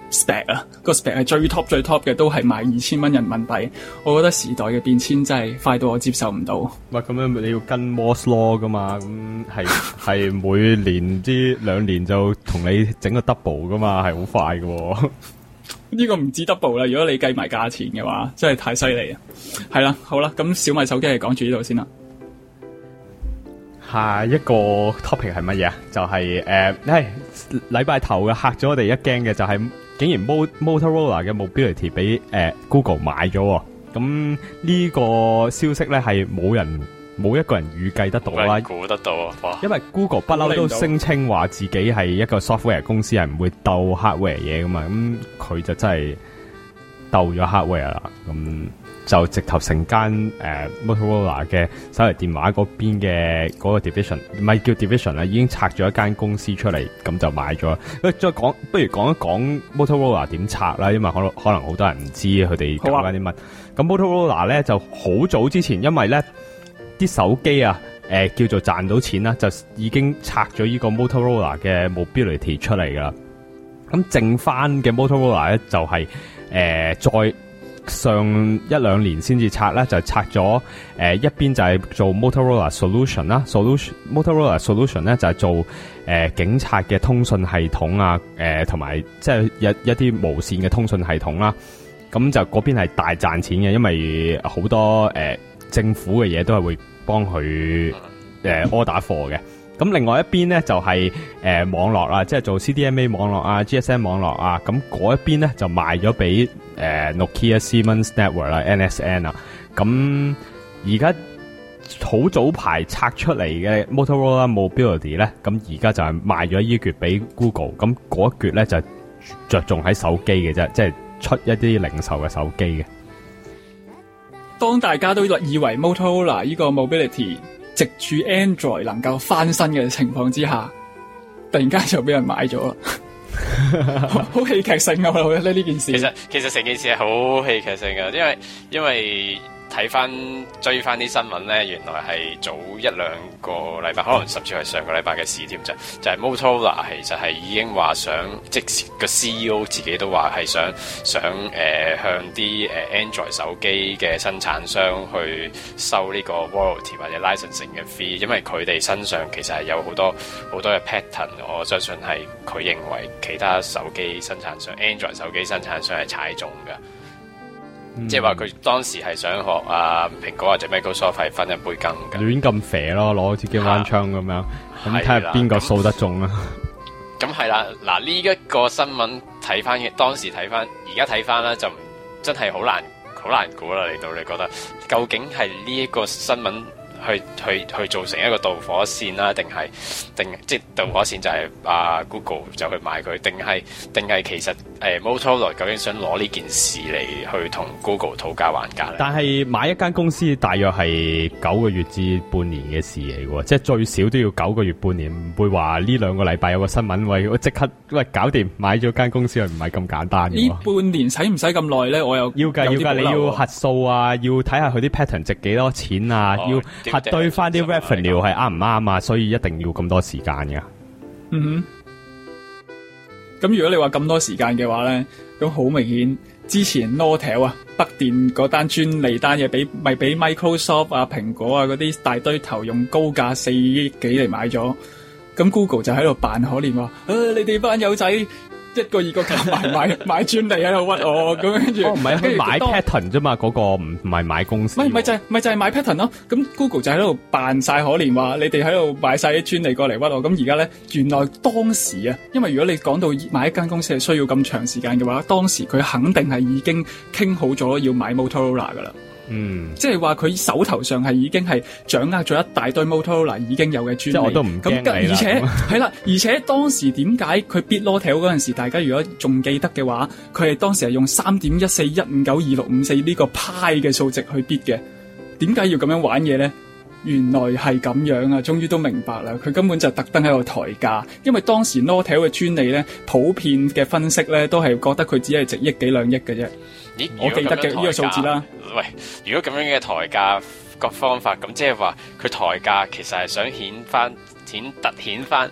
spec 啊，個 spec 係最 top 最 top 嘅，都係賣二千蚊人民幣。我覺得時代嘅變遷真係快到我接受唔到。 喂，咁樣你要跟 Moore's Law 噶嘛？咁係係每年之兩年就同你整個 double 噶嘛，係好快嘅。 呢個唔止 double 啦，如果你計埋價錢嘅話，真係太犀利啊！係啦，好啦，咁小米手機係講住呢度先啦。 下一個 topic 係乜嘢啊？就係誒，係禮拜頭嘅嚇咗我哋一驚嘅，就係、是、竟然 Motorola 嘅 mobility 俾誒、呃、Google 買咗。咁呢個消息咧係冇人冇一個人預計得到啦， 估得到啊！ 因為 Google 不嬲都聲稱話自己係一個 software 公司，係唔會鬥 hardware 嘢噶嘛。咁佢就真係鬥咗 hardware 啦。咁就直頭成間誒、呃、Motorola 嘅手提電話嗰邊嘅嗰個 division， 唔係叫 division 啦，已經拆咗一間公司出嚟，咁就買咗。咁再講，不如講一講 Motorola 點拆啦，因為可能可能好多人唔知佢哋搞緊啲乜。咁 Motorola 咧就好早之前，因為咧啲手機啊，誒、呃、叫做賺到錢啦，就已經拆咗呢個 Motorola 嘅 mobility 出嚟噶啦。咁剩翻嘅 Motorola 咧就係、是、誒、呃、再。上一兩年先至拆咧，就拆咗誒、呃、一邊就係做 Motorola Solution 啦 ，Solution Motorola Solution 咧就係、是、做誒、呃、警察嘅通訊系統啊，誒同埋即係一一啲無線嘅通訊系統啦。咁就嗰邊係大賺錢嘅，因為好多誒、呃、政府嘅嘢都係會幫佢誒 order 貨嘅。咁另外一邊咧就係、是、誒、呃、網絡啦，即係做 C D M A 網絡啊、G S M 網絡啊。咁嗰一邊咧就賣咗俾誒 Nokia Siemens Network 啦 N S N 啊。咁而家好早排拆出嚟嘅 Motorola Mobility 咧，咁而家就係賣咗依橛俾 Google。咁嗰一橛咧就着重喺手機嘅啫，即係出一啲零售嘅手機嘅。 當大家都以為 Motorola 呢個 Mobility藉住 Android 能夠翻身嘅情況之下，突然間就俾人買咗啦，好戲劇性啊！我覺得呢件事。其實其實成件事係好戲劇性嘅，因為因為睇翻追翻啲新聞咧，原來係早一兩個禮拜，可能甚至係上個禮拜嘅事添，就就係 Motorola 其實係已經話想，即個 C E O 自己都話係想想誒、呃、向啲誒 Android 手機嘅生產商去收呢個 royalty 或者 licensing 嘅 fee，因為佢哋身上其實係有好多好多嘅 pattern，我相信係佢認為其他手機生產商 Android 手機生產商係踩中嘅。即係話佢當時係想學啊蘋果或者 Microsoft 係分一杯羹嘅， 亂咁肥咯，攞支機關槍咁樣，咁睇下邊個掃得中啊？ 咁係啦，嗱呢一個新聞睇翻嘅，當時睇翻，而家睇翻咧就真係好難好難估啦。嚟到你覺得究竟係呢一個新聞去去去造成一個導火線啦，定係定即係導火線就係啊 Google 就去買佢，定係定係其實誒、呃、Motorola 究竟想攞呢件事嚟去同 Google 討價還價咧？ 但係買一間公司大約係九個月至半年嘅事嚟嘅，即係最少都要九個月半年，唔會話呢兩個禮拜有個新聞喂我即刻喂搞掂買咗間公司，係唔係咁簡單嘅？ 呢半年使唔使咁耐咧？我又要計要計，你要核數啊，要睇下佢啲 pattern 值幾多錢啊，哦、要。核對翻啲 revenue 係啱唔啱啊，所以一定要咁多時間㗎。 嗯哼，咁如果你話咁多時間嘅話咧，咁好明顯，之前 Nortel 啊，北電嗰單專利單嘢，俾咪俾 Microsoft 啊、蘋果啊嗰啲大堆頭用高價四億幾嚟買咗，咁 Google 就喺度扮可憐話，啊你哋班友仔。一個二個夾埋買買專利喺度屈我，咁跟住， 哦唔係佢買 pattern 啫嘛，嗰、那個唔唔係買公司， 唔係唔係就係、是、咪就係、是、買 pattern 咯？咁 Google 就喺度扮晒可憐，話你哋喺度買晒啲專利過嚟屈我。咁而家咧，原來當時啊，因為如果你講到買一間公司係需要咁長時間嘅話，當時佢肯定係已經傾好咗要買 Motorola 噶啦。嗯，即係話佢手頭上係已經係掌握咗一大堆 Motorola 已經有嘅專利，即係我都唔驚你啦。 而且係啦，而且當時點解佢 bid Nortel 嗰陣時，大家如果仲記得嘅話，佢係當時係用三點一四一五九二六五四呢個派嘅數值去 bid 嘅。點解要咁樣玩嘢咧？原來係咁樣啊！終於都明白啦，佢根本就特登喺度抬價，因為當時 Nortel 嘅專利咧，普遍嘅分析咧都係覺得佢只係值億幾兩億嘅啫。咦？我記得嘅呢個數字啦。 喂，如果咁樣嘅抬價個方法，咁即係話佢抬價其實係想顯翻顯突顯翻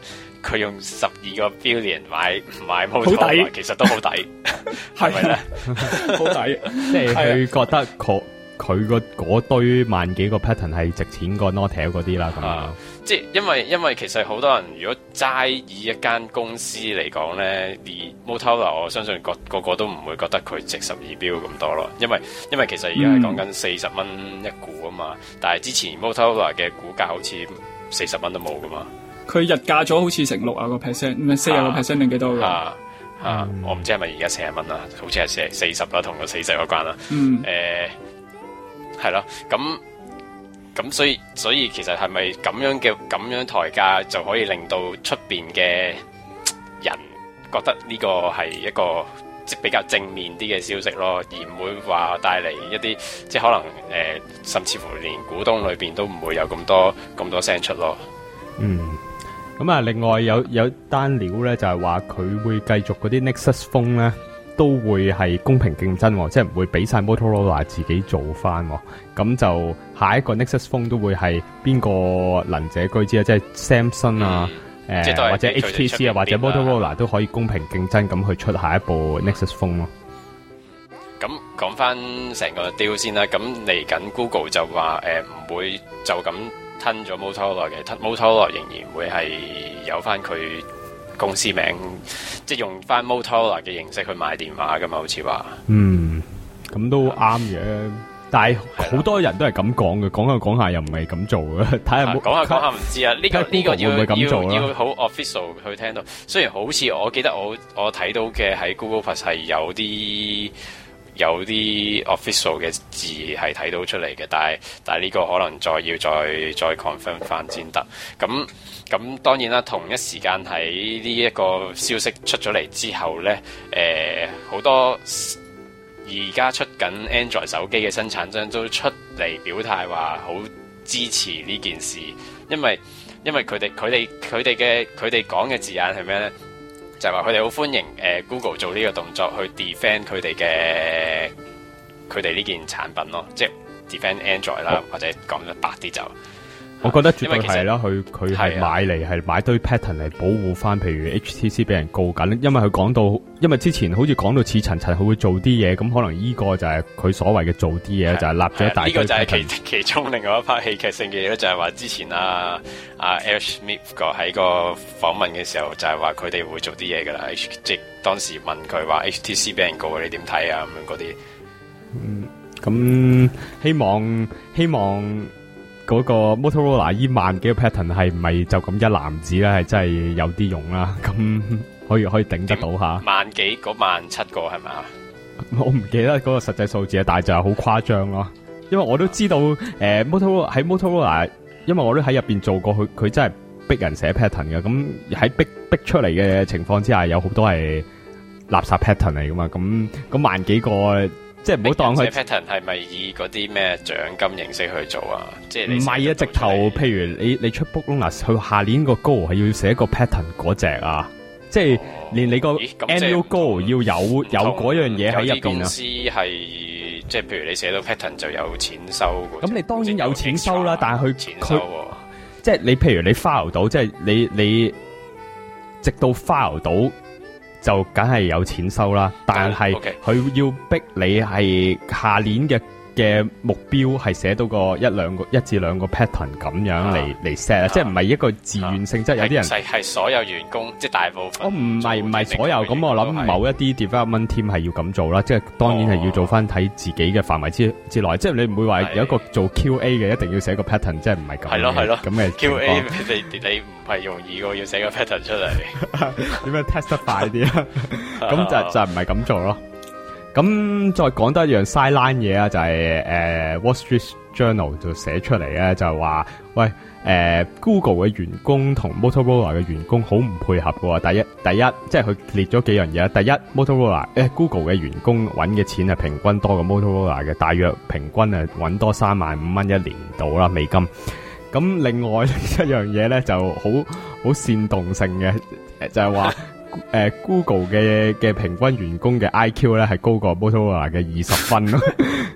佢用十二個 billion 買買 Motorola，其實都好抵，係咪咧？ 好抵， 即係佢覺得佢佢個嗰堆萬幾個 pattern 係值錢過 Nortel 嗰啲啦，咁樣。 即係因為因為其實好多人如果齋以一間公司嚟講咧，而 Motorola 我相信個個個都唔會覺得佢值十二標咁多咯，因為因為其實而家係講緊四十蚊一股啊嘛，嗯、但係之前 Motorola 嘅股價好似四十蚊都冇噶嘛，佢日價咗好似成六啊個 percent， 唔係四十個 percent 定幾多㗎？ 啊啊嗯、我唔知係咪而家四十蚊啦，好似係四四十啦，同個四十有關啦。 嗯， 誒係咯，咁。咁所以所以其實係咪咁樣嘅咁樣抬價就可以令到出邊嘅人覺得呢個係一個即比較正面啲嘅消息咯，而唔會話帶嚟一啲即可能誒、呃，甚至乎連股東裏邊都唔會有咁多咁多聲出咯。 嗯，咁啊，另外有有單料咧，就係話佢會繼續嗰啲 Nexus Phone 咧。都會係公平競爭，即係唔會俾晒 Motorola 自己做翻，咁就下一個 Nexus Phone 都會係邊個能者居之啊？即係 Samsung 啊， 嗯誒、呃、或者 H T C 啊，或者 Motorola 都可以公平競爭咁去出下一部 Nexus Phone 咯。 咁講翻成個 deal 先啦，咁嚟緊 Google 就話誒唔會就咁吞咗 Motorola 嘅，Motorola 仍然會係有翻佢公司名，即係用翻 Motorola 嘅形式去賣電話噶嘛，好似話。嗯，咁都啱嘅，但係好多人都係咁講嘅，講下講下又唔係咁做嘅，睇下講下講下唔知啊。呢、這個呢、這個要會會要要好 official 去聽到。雖然好似我記得我我睇到嘅喺 Google Plus 係有啲有啲 official 嘅字係睇到出嚟嘅，但係但係呢個可能再要再再 confirm 翻先得。咁咁當然啦，同一時間喺呢一個消息出咗嚟之後咧，誒好多而家出緊 Android 手機嘅生產商都出嚟表態話好支持呢件事，因為因為佢哋佢哋佢哋嘅佢哋講嘅字眼係咩咧？就係話佢哋好歡迎誒、呃、Google 做呢個動作去 defend 佢哋嘅佢哋呢件產品咯，即係 defend Android 啦，或者講得白啲就。我覺得絕對係啦，佢佢係買嚟係買堆 pattern 嚟保護翻，譬如 H T C 俾人告緊，因為佢講到，因為之前好似講到似層層，佢會做啲嘢，咁可能呢個就係佢所謂嘅做啲嘢，就係立咗一大堆 pattern。呢個就係其其中另外一 part 戲劇性嘅嘢咧，就係話之前啊啊 Eric Schmidt 個喺個訪問嘅時候，就係話佢哋會做啲嘢噶啦，即係當時問佢話 H T C 俾人告，你點睇啊？咁樣嗰啲。嗯，咁希望希望。嗰個 Motorola 依萬幾個 pattern 係唔係就咁一籃子咧？係真係有啲用啦，咁可以可以頂得到下。萬幾嗰萬七個係咪啊？我唔記得嗰個實際數字啊，但係就係好誇張咯。因為我都知道誒、呃、Motorola 喺 Motorola，因為我都喺入邊做過，佢佢真係逼人寫 pattern 嘅。咁喺逼逼出嚟嘅情況之下，有好多係垃圾 pattern 嚟噶嘛。咁咁萬幾個。即係唔好當佢 pattern 係咪以嗰啲咩獎金形式去做啊？即係唔係啊？直頭，譬如你你出 book loan，佢下年個 goal 係要寫個 pattern 嗰隻啊！即係連你個 annual goal 要有有嗰樣嘢喺入邊啊！有啲公司係即係譬如你寫到 pattern 就有錢收。咁你當然有錢收啦，但係佢佢即係你譬如你 file 到，即係你你直到 file 到。就梗係有錢收啦，但係佢要逼你係下年嘅嘅目標係寫到個一兩個一至兩個 pattern 咁樣嚟嚟 set 啊，即係唔係一個自願性質，有啲人係係所有員工即係大部分。我唔係唔係所有，咁我諗某一啲 development team 係要咁做啦，即係當然係要做翻睇自己嘅範圍之之內，即係你唔會話有一個做 Q A 嘅一定要寫個 pattern，即係唔係咁。係咯係咯，咁嘅 Q A 你你唔係容易個，要寫個 pattern 出嚟，點樣 test 得快啲啊？咁就就唔係咁做咯。咁再講多一樣 sideline 嘢啊，就係、是、誒、呃、Wall Street Journal 就寫出嚟咧，就係話喂誒、呃、Google 嘅員工同 Motorola 嘅員工好唔配合嘅喎。第一第一即係佢列咗幾樣嘢。第一 Motorola 誒、呃、Google 嘅員工揾嘅錢係平均多過 Motorola 嘅，大約平均誒揾多三萬五蚊一年度啦美金。咁另外一樣嘢咧就好好煽動性嘅，就係、是、話。誒、呃、，Google 嘅嘅平均員工嘅 I Q 咧係高過 Motorola 嘅二十分咯，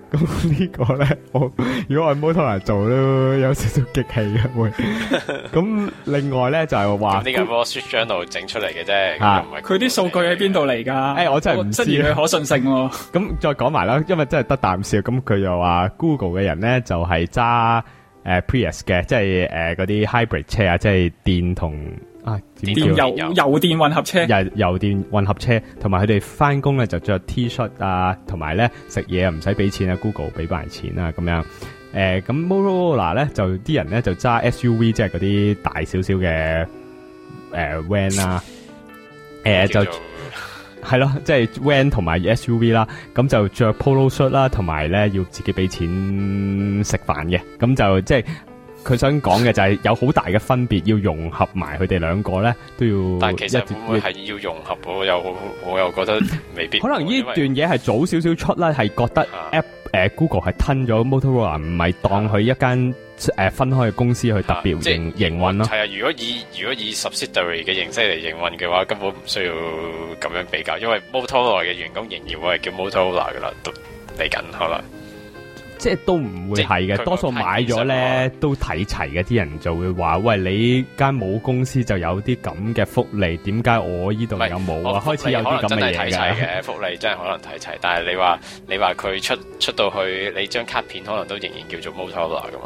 咁呢個咧，我如果我係 Motorola 做都有少少激氣嘅會。咁另外咧就係話呢個 Wall Street Journal 整出嚟嘅啫， 啊， 佢啲數據喺邊度嚟㗎？ 誒，我真係唔知質疑佢可信性喎。 咁再講埋啦，因為真係得啖笑。咁佢又話 Google 嘅人咧就係揸誒 Prius 嘅，即係誒嗰啲 hybrid 車啊，即係電同啊點電叫油油電混合車， 油油電混合車，同埋佢哋翻工咧就着 T 恤啊，同埋咧食嘢又唔使俾錢啊 ，Google 俾埋錢啊，咁樣。誒，咁 Motorola 咧就啲人咧就揸 S U V， 即係嗰啲大少少嘅誒 van 啦，誒就係咯，即係 van 同埋 S U V 啦，咁就着 polo shirt 啦，同埋咧要自己俾錢食飯嘅，咁就即係。佢想講嘅就係有好大嘅分別，要融合埋佢哋兩個咧，都要。 但其實會唔會係要融合？我又我又覺得未必。 可能呢段嘢係早少少出啦，係覺得 App 誒、呃、Google 係吞咗 Motorola，唔係當佢一間誒、呃、分開嘅公司去特別營營運咯。係啊， 如果以如果以 subsidiary 嘅形式嚟營運嘅話，根本唔需要咁樣比較，因為 Motorola 嘅員工仍然會係叫 Motorola 噶啦，都嚟緊可能。 即係都唔會係嘅，多數買咗咧都睇齊嘅，啲人就會話：喂，你間母公司就有啲咁嘅福利，點解我呢度有冇啊？開始有啲咁嘅嘢嘅。 福利真係可能睇齊，但係你話你話佢出出到去，你張卡片可能都仍然叫做 Motorola 噶嘛。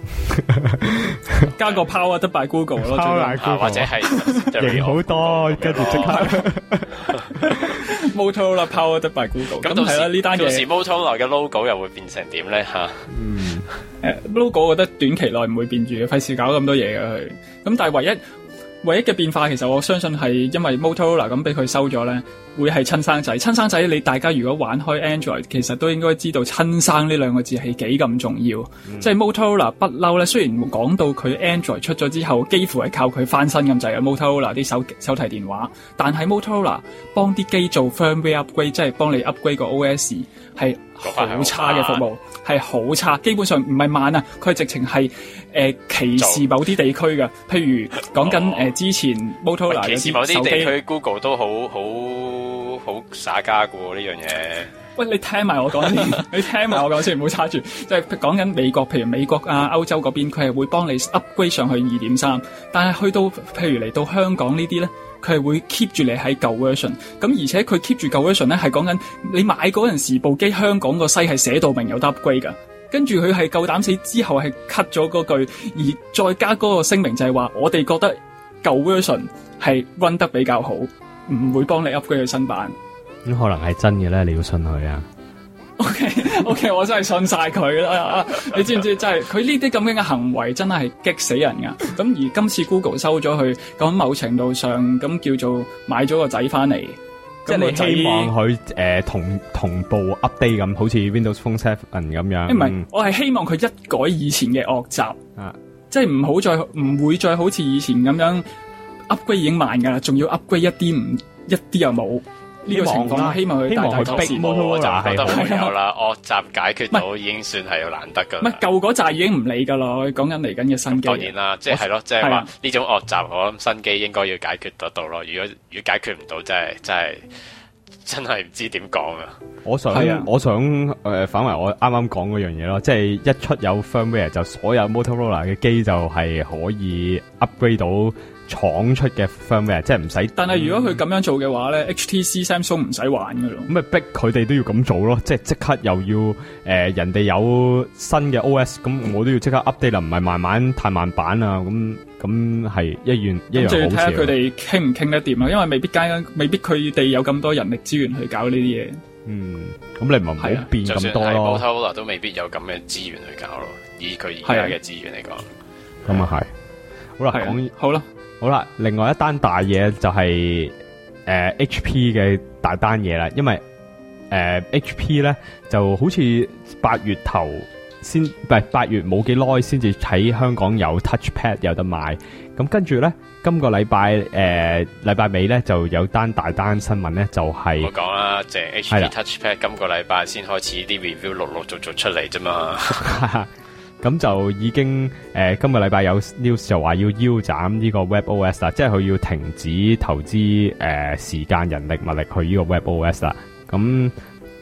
加個 Power 得 by Google 咯， 啊、或者係型好多，跟住即刻 Motorola Power 得 by Google。咁係啦，呢單嘢到時 Motorola 嘅 logo 又會變成點咧吓？ 嗯， 誒 logo 我覺得短期內唔會變住嘅，費事搞咁多嘢嘅佢。咁但係唯一唯一嘅變化，其實我相信係因為 Motorola 咁俾佢收咗咧，會係親生仔。親生仔，你大家如果玩開 Android，其實都應該知道親生呢兩個字係幾咁重要。嗯、即係 Motorola 不嬲咧，雖然講到佢 Android 出咗之後，幾乎係靠佢翻身咁滯嘅 Motorola 啲手手提電話，但係 Motorola 幫啲機做 firmware upgrade， 即係幫你 upgrade 個 O S 係好差嘅服務，係好差，基本上唔係慢啊，佢直情係誒歧視某啲地區嘅。譬如講緊誒之前 Motorola 歧視某啲地區 ，Google 都好好好耍家嘅喎呢樣嘢。 喂，你聽埋我講先，你聽埋我講先，唔好插住。即係講緊美國，譬如美國啊、歐洲嗰邊，佢係會幫你 upgrade 上去二點三，但係去到譬如嚟到香港呢啲咧，佢係會 keep 住你喺舊 version。咁而且佢 keep 住舊 version 咧，係講緊你買嗰陣時部機香港個西係寫到明有得 upgrade 噶。跟住佢係夠膽死之後係 cut 咗嗰句，而再加嗰個聲明就係話，我哋覺得舊 version 係 run 得比較好，唔會幫你 upgrade 去新版。 咁可能係真嘅咧，你要信佢啊。 OK OK， 我真係信晒佢啦。你知唔知？真係佢呢啲咁樣嘅行為真係激死人噶。咁而今次 Google 收咗佢，咁某程度上咁叫做買咗個仔翻嚟。 即係你希望佢誒、呃、同同步 update 咁，好似 Windows Phone 七咁樣。唔係、嗯，我係希望佢一改以前嘅惡習，啊，即係唔好再唔會再好似以前咁樣 upgrade 已經慢噶啦，仲要 upgrade 一啲唔一啲又冇呢個情況。希望佢大大改善。 我就覺得會有啦，惡習解決到已經算係難得噶。 唔係舊嗰扎已經唔理噶啦，講緊嚟緊嘅新機。 當然啦，即係係咯，即係話呢種惡習，我諗新機應該要解決得到咯。如果如果解決唔到，真係真係真係唔知點講啊！我想、啊、我想誒、呃，反為我啱啱講嗰樣嘢咯，即係一出有 firmware 就所有 Motorola 嘅機就係可以 upgrade 到廠出嘅 firmware， 即係唔使。但係如果佢咁樣做嘅話咧、嗯、H T C、Samsung 唔使玩噶咯。咁咪逼佢哋都要咁做咯，即係即刻又要誒、呃、人哋有新嘅 O S， 咁我都要即刻 update 啦，唔係慢慢太慢版啊咁。咁係一樣一樣好事。咁就要睇下佢哋傾唔傾得掂啦，因為未必間未必佢哋有咁多人力資源去搞呢啲嘢。嗯，咁你唔好變咁多咯。Motorola 都未必有咁嘅資源去搞咯，以佢而家嘅資源嚟講。咁啊係。好啦，講好啦，好啦，另外一單大嘢就係、是、誒、呃、H P 嘅大單嘢啦，因為誒、呃、H P 咧就好似八月頭。先唔係八月冇幾耐先至喺香港有 TouchPad 有得賣，咁跟住咧今個禮拜誒禮拜尾咧就有單大單新聞咧就係、是、我講啦，即係 H P TouchPad 今個禮拜先開始啲 review 陸陸續續出嚟啫嘛，咁就已經誒、呃、今個禮拜有 news 就話要腰斬呢個 WebOS 啦，即係佢要停止投資誒、呃、時間人力物力去呢個 WebOS 啦，咁。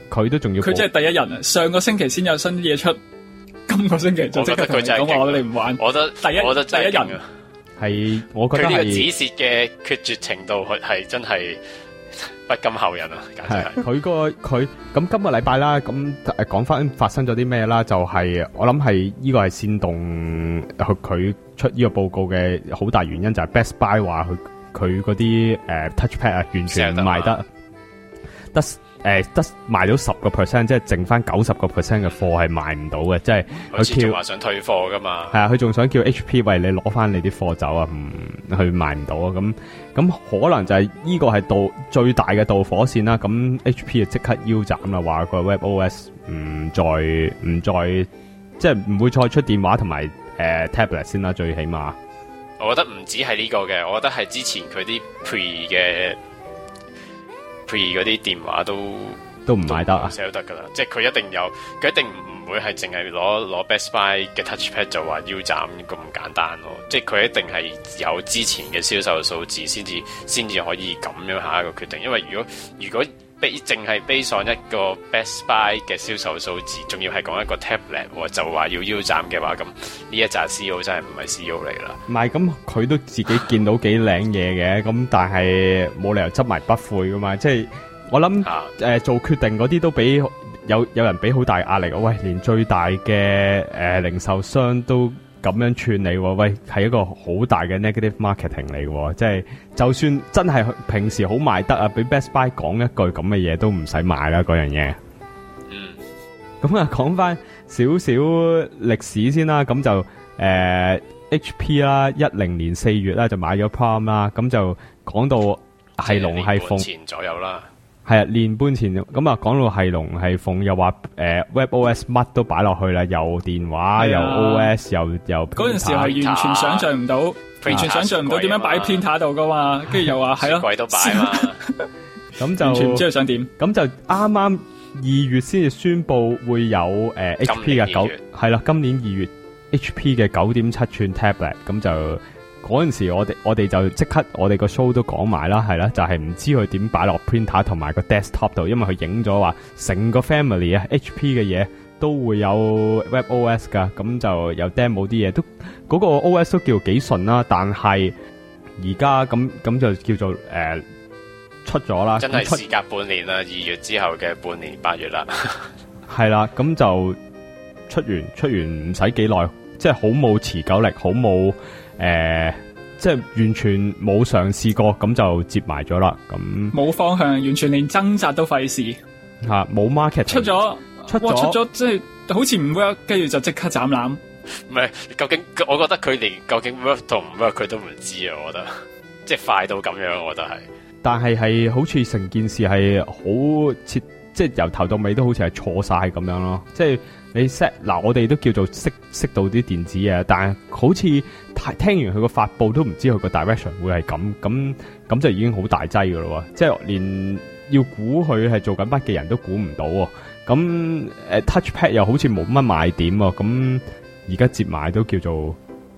佢都仲要佢真係第一人啊！上個星期先有新嘢出，今個星期就即刻同你講話我哋唔玩。 我覺得第一，我覺得第一人係，我覺得佢呢個止蝕嘅決絕程度，佢係真係不甘後人啊！簡直係佢個佢咁今個禮拜啦，咁誒講翻發生咗啲咩啦？就係、是、我諗係呢個係煽動佢出呢個報告嘅好大原因，就係 Best Buy 話佢佢嗰啲誒 Touchpad 啊，完全唔賣得得。誒、呃，得賣到十個 percent， 即係剩翻九十個 percent 嘅貨係賣唔到嘅，即係佢叫話想退貨噶嘛。係啊，佢仲想叫 H P 為你攞翻你啲貨走啊，唔去賣唔到啊。咁咁可能就係呢個係導最大嘅導火線啦。咁 H P 就即刻腰斬啦，話個 WebOS 唔再唔再即係唔會再出電話同埋誒 tablet 先啦，最起碼。 我覺得唔止係呢個嘅，我覺得係之前佢啲 pre 嘅。Pre 嗰啲電話都都唔買得啊 ，sell 得噶啦，即係佢一定有，佢一定唔會係淨係攞攞 Best Buy 嘅 Touchpad 就話腰斬咁簡單咯，即係佢一定係有之前嘅銷售數字先至先至可以咁樣下一個決定，因為如果如果淨係 base on 一個 Best Buy 嘅銷售數字，仲要係講一個 tablet 就話要腰斬嘅話，咁呢一紮 C E O 真係唔係 C E O 嚟啦。 唔係，咁佢都自己見到幾靚嘢嘅，咁但係冇理由執埋不悔噶嘛。即係我諗誒、啊呃、做決定嗰啲都俾有有人俾好大壓力。喂，連最大嘅誒、呃、零售商都咁樣串你，喂，係一個好大嘅 negative marketing 嚟嘅，即係就算真係平時好賣得啊，俾 Best Buy 講一句咁嘅嘢都唔使買啦，嗰樣嘢。 嗯， 咁啊，講翻少少歷史先啦，咁就誒、呃、H P 啦，一零年四月啦就買咗 Palm 啦，咁就講到係龍係鳳前左右啦。 係啊，年半前咁啊，講到係龍係鳳，又話誒、呃、WebOS 乜都擺落去啦，又電話又 O S 又又嗰陣時係完全想象唔到，完全想象唔到點樣擺 printer 度噶嘛，跟住又話係咯， 櫃都擺嘛， 咁就完全唔知佢想點。 咁就啱啱二月先至宣布會有誒、呃、H P 嘅九係啦，今年二月 H P 嘅九點七寸 tablet， 咁就。嗰陣時我哋我哋就即刻我哋個 show 都講埋啦，係啦，就係、是、唔知佢點擺落 printer 同埋個 desktop 度，因為佢影咗話成個 family 啊 H P 嘅嘢都會有 WebOS 噶，咁就有 demo 啲嘢都嗰、那個 O S 都叫幾順啦，但係而家咁咁就叫做誒、呃、出咗啦， 真係時隔半年啦，二月之後嘅半年八月啦， 係啦，咁就出完出完唔使幾耐，即係好冇持久力，好冇。誒、呃，即係完全冇嘗試過，咁就接埋咗啦。咁冇方向，完全連掙扎都費事。 吓，冇 market 出咗， 出咗， 出咗，即係好似唔 work，跟住就即刻斬纜。 唔係，究竟我覺得佢連究竟 work 同唔 work 佢都唔知啊！我覺得，即係快到咁樣，我覺得係。但係係好似成件事係好切，即係由頭到尾都好似係錯晒咁樣咯。即係你 set 嗱，我哋都叫做識識到啲電子嘢，但係好似聽完佢個發佈都唔知佢個 direction 會係咁，咁咁就已經好大劑噶咯。即係連要估佢係做緊乜嘅人都估唔到。咁誒、呃、touchpad 又好似冇乜賣點喎。咁而家接埋都叫做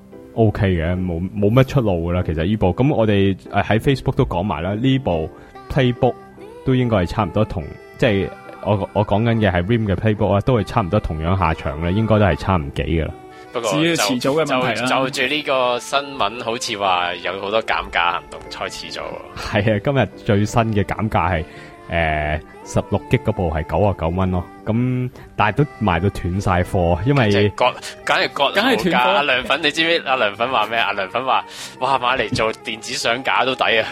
OK 嘅，冇冇乜出路噶啦。其實呢部咁我哋誒喺 Facebook 都講埋啦，呢部 Playbook 都應該係差唔多同即係。我我講緊嘅係 R I M 嘅 Playbook 啊，都係差唔多同樣下場咧，應該都係差唔幾噶啦。 不過只要遲早嘅問題啦。 就就住呢個新聞，好似話有好多減價行動開始咗。係啊，今日最新嘅減價係誒十六 G 嗰部係九啊九蚊咯。咁但係都賣到斷晒貨，因為割梗係割梗係斷貨。 阿涼粉，你知唔知阿涼粉話咩？阿涼粉話：哇，買嚟做電子相架都抵啊！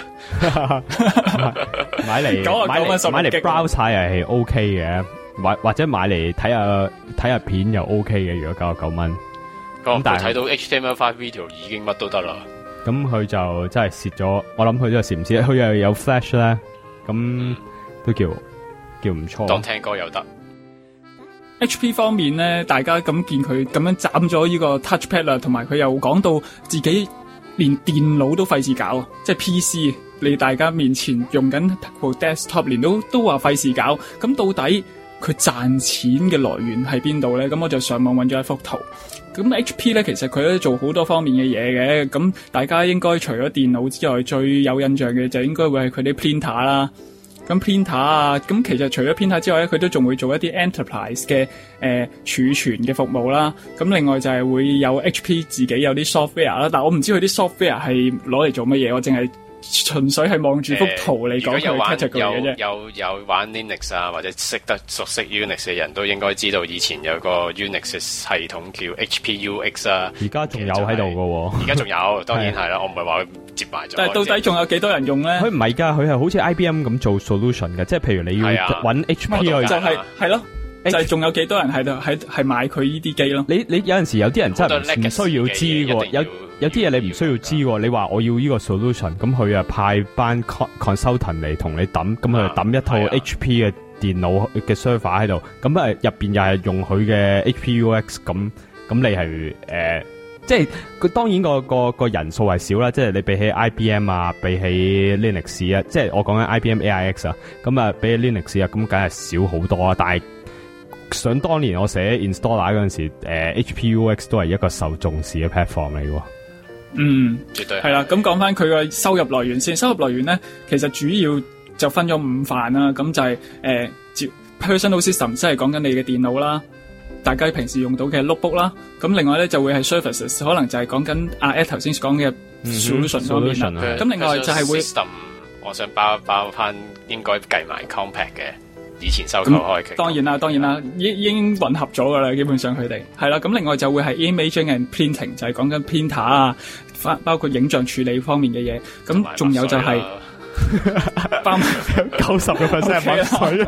買嚟九啊九蚊，買嚟 browse 晒係 OK 嘅，或或者買嚟睇下睇下片又 OK 嘅。如果九啊九蚊， 咁但係睇到 H T M L 五 video 已經乜都得啦。 咁佢就真係蝕咗，我諗佢都係蝕唔蝕？佢又有 flash 咧，咁、嗯、都叫叫唔錯。 當聽歌又得。 H P 方面咧，大家咁見佢咁樣斬咗呢個 touchpad 啦，同埋佢又講到自己連電腦都費事搞，即係 P C 你大家面前用緊部 desktop 連都都話費事搞，咁到底佢賺錢嘅來源喺邊度咧？咁我就上網揾咗一幅圖。咁 H P 咧，其實佢都做好多方面嘅嘢嘅，咁大家應該除咗電腦之外，最有印象嘅就應該會係佢啲 printer 啦。 咁 printer 啊，咁其實除咗 printer 之外咧，佢都仲會做一啲 enterprise 嘅誒、呃、儲存嘅服務啦。咁另外就係會有 H P 自己有啲 software 啦，但我唔知佢啲 software 係攞嚟做乜嘢，我淨係純粹係望住幅圖嚟講佢 category 嘅啫。 有有玩 Linux 啊，或者識得熟悉 Unix 嘅人都應該知道，以前有個 Unix 系統叫 H P U X 啊。 而家仲有喺度㗎喎。 而家仲有，當然係啦。我唔係話佢接埋咗。 但係到底仲有幾多人用咧？ 佢唔係㗎，佢係好似 I B M 咁做 solution 嘅，即係譬如你要揾 H P 去， 就係係咯。就係仲有幾多人喺度喺係買佢呢啲機咯？ 你你有陣時有啲人真係唔需要知喎，有有啲嘢你唔需要知喎。你話我要呢個 solution，咁佢啊派班 consultant 嚟同你揼，咁佢揼一套 H P 嘅電腦嘅 server 喺度，咁啊入邊又係用佢嘅 H P U X，咁咁你係誒、呃，即係佢當然個個個人數係少啦，即係你比起 I B M 啊，比起 Linux 啊，即係我講緊 I B M A I X 啊，咁啊比起 Linux 啊，咁梗係少好多啊，但係。想當年我寫 installer 嗰陣時，誒、呃、H P U X 都係一個受重視嘅 platform 嚟喎。 嗯， 絕對係啦。咁講翻佢個收入來源先，收入來源咧，其實主要就分咗五範啦。咁就係、是、誒、呃、personal system，即係講緊你嘅電腦啦，大家平時用到嘅 notebook 啦。咁另外咧就會係 services， 可能就係講緊阿 Ed 頭先講嘅 solution 方面啦。咁、嗯、另外就係會 system， 我想包包翻應該計埋 compact 嘅。以前收購開嘅， 當然啦，當然啦，已已經混合咗噶啦，基本上佢哋係啦。咁另外就會係 imaging and printing，就係講緊 printer 啊，包括影像處理方面嘅嘢。咁仲有就係包九十個 percent 墨水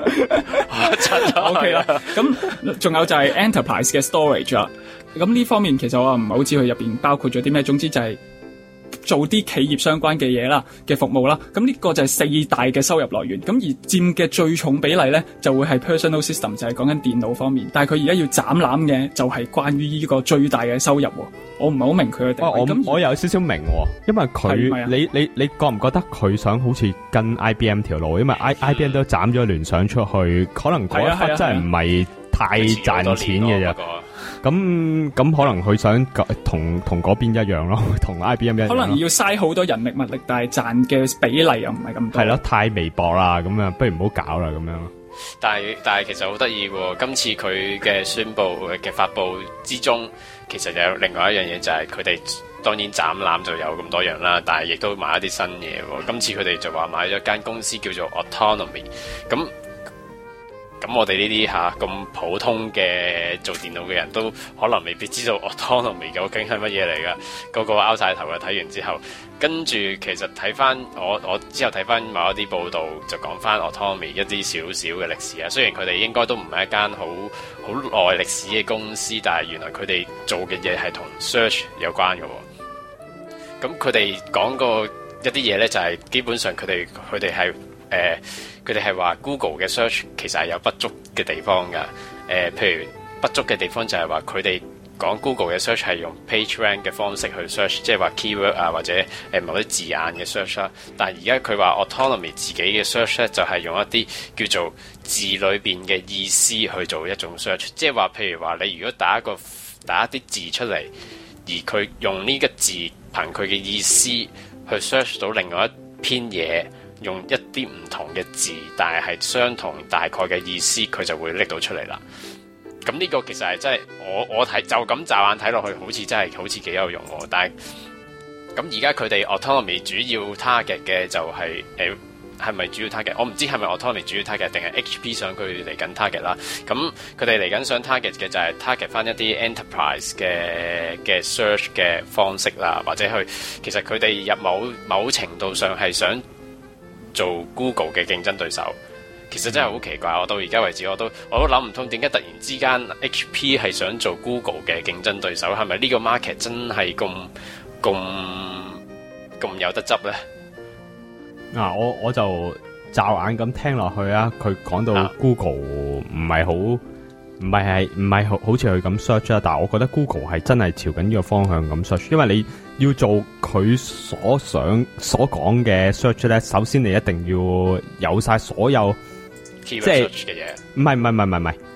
，OK 啦。咁仲有就係 enterprise 嘅 storage 啦。咁呢方面其實我唔係好知佢入邊包括咗啲咩，總之就係做啲企業相關嘅嘢啦，嘅服務啦，咁呢個就係四大嘅收入來源。咁而佔嘅最重比例咧，就會係 personal system， 就係講緊電腦方面。但係佢而家要斬纜嘅就係關於呢個最大嘅收入。我唔係好明佢嘅定位。 咁我，我有少少明，因為佢你你你覺唔覺得佢想好似跟 I B M 條路？因為 I I B M 都斬咗聯想出去，可能嗰一忽真係唔係太賺錢嘅啫。咁咁可能佢想同同嗰邊一樣咯，同 I B M 一樣。可能要嘥好多人力物力，但係賺嘅比例又唔係咁多。 係咯，太微薄啦，咁啊，不如唔好搞啦，咁樣。 但係但係其實好得意喎，今次佢嘅宣佈嘅發佈之中，其實有另外一樣嘢就係佢哋當然斬纜就有咁多樣啦，但係亦都買一啲新嘢喎。今次佢哋就話買咗間公司叫做 Autonomy， 咁。咁我哋呢啲吓咁普通嘅做電腦嘅人都可能未必知道 autonomy 究竟係乜嘢嚟噶，個個拗晒頭嘅。睇完之後，跟住其實睇翻我我之後睇翻某一啲報道，就講翻 autonomy 一啲少少嘅歷史啊。雖然佢哋應該都唔係一間好好耐歷史嘅公司，但係原來佢哋做嘅嘢係同 search 有關嘅。咁佢哋講過一啲嘢咧，就係基本上佢哋佢哋係誒。佢哋係話 Google 嘅 search 其實係有不足嘅地方㗎，誒、呃，譬如不足嘅地方就係話佢哋講 Google 嘅 search 係用 PageRank 嘅方式去 search， 即係話 keyword 啊或者誒某啲字眼嘅 search 啦。但係而家佢話 Autonomy 自己嘅 search 咧就係用一啲叫做字裏邊嘅意思去做一種 search， 即係話譬如話你如果打一個打一啲字出嚟，而佢用呢個字憑佢嘅意思去 search 到另外一篇嘢。用一啲唔同嘅字，但係係相同大概嘅意思，佢就會拎到出嚟啦。咁呢個其實係真係我我睇就咁驟眼睇落去，好似真係好似幾有用喎。但係咁而家佢哋 autonomy 主要 target 嘅就係誒係咪主要 target？ 我唔知係咪 autonomy 主要 target 定係 H P 想佢嚟緊 target 啦。咁佢哋嚟緊想 target 嘅就係 target 翻一啲 enterprise 嘅嘅 search 嘅方式啦，或者去其實佢哋入某某程度上係想做 Google 嘅競爭對手，其實真係好奇怪。我到而家為止，我都我都諗唔通點解突然之間 H P 係想做 Google 嘅競爭對手，係咪呢個 market 真係咁咁咁有得執咧？ 嗱、啊，我我就驟眼咁聽落去啊，佢講到 Google 唔係好唔係係唔係好好似佢咁 search 啦，但係我覺得 Google 係真係朝緊呢個方向咁 search， 因為你要做佢所想所講嘅 search 咧，首先你一定要有晒所有 keyword search 嘅嘢。 唔係唔係唔係唔係，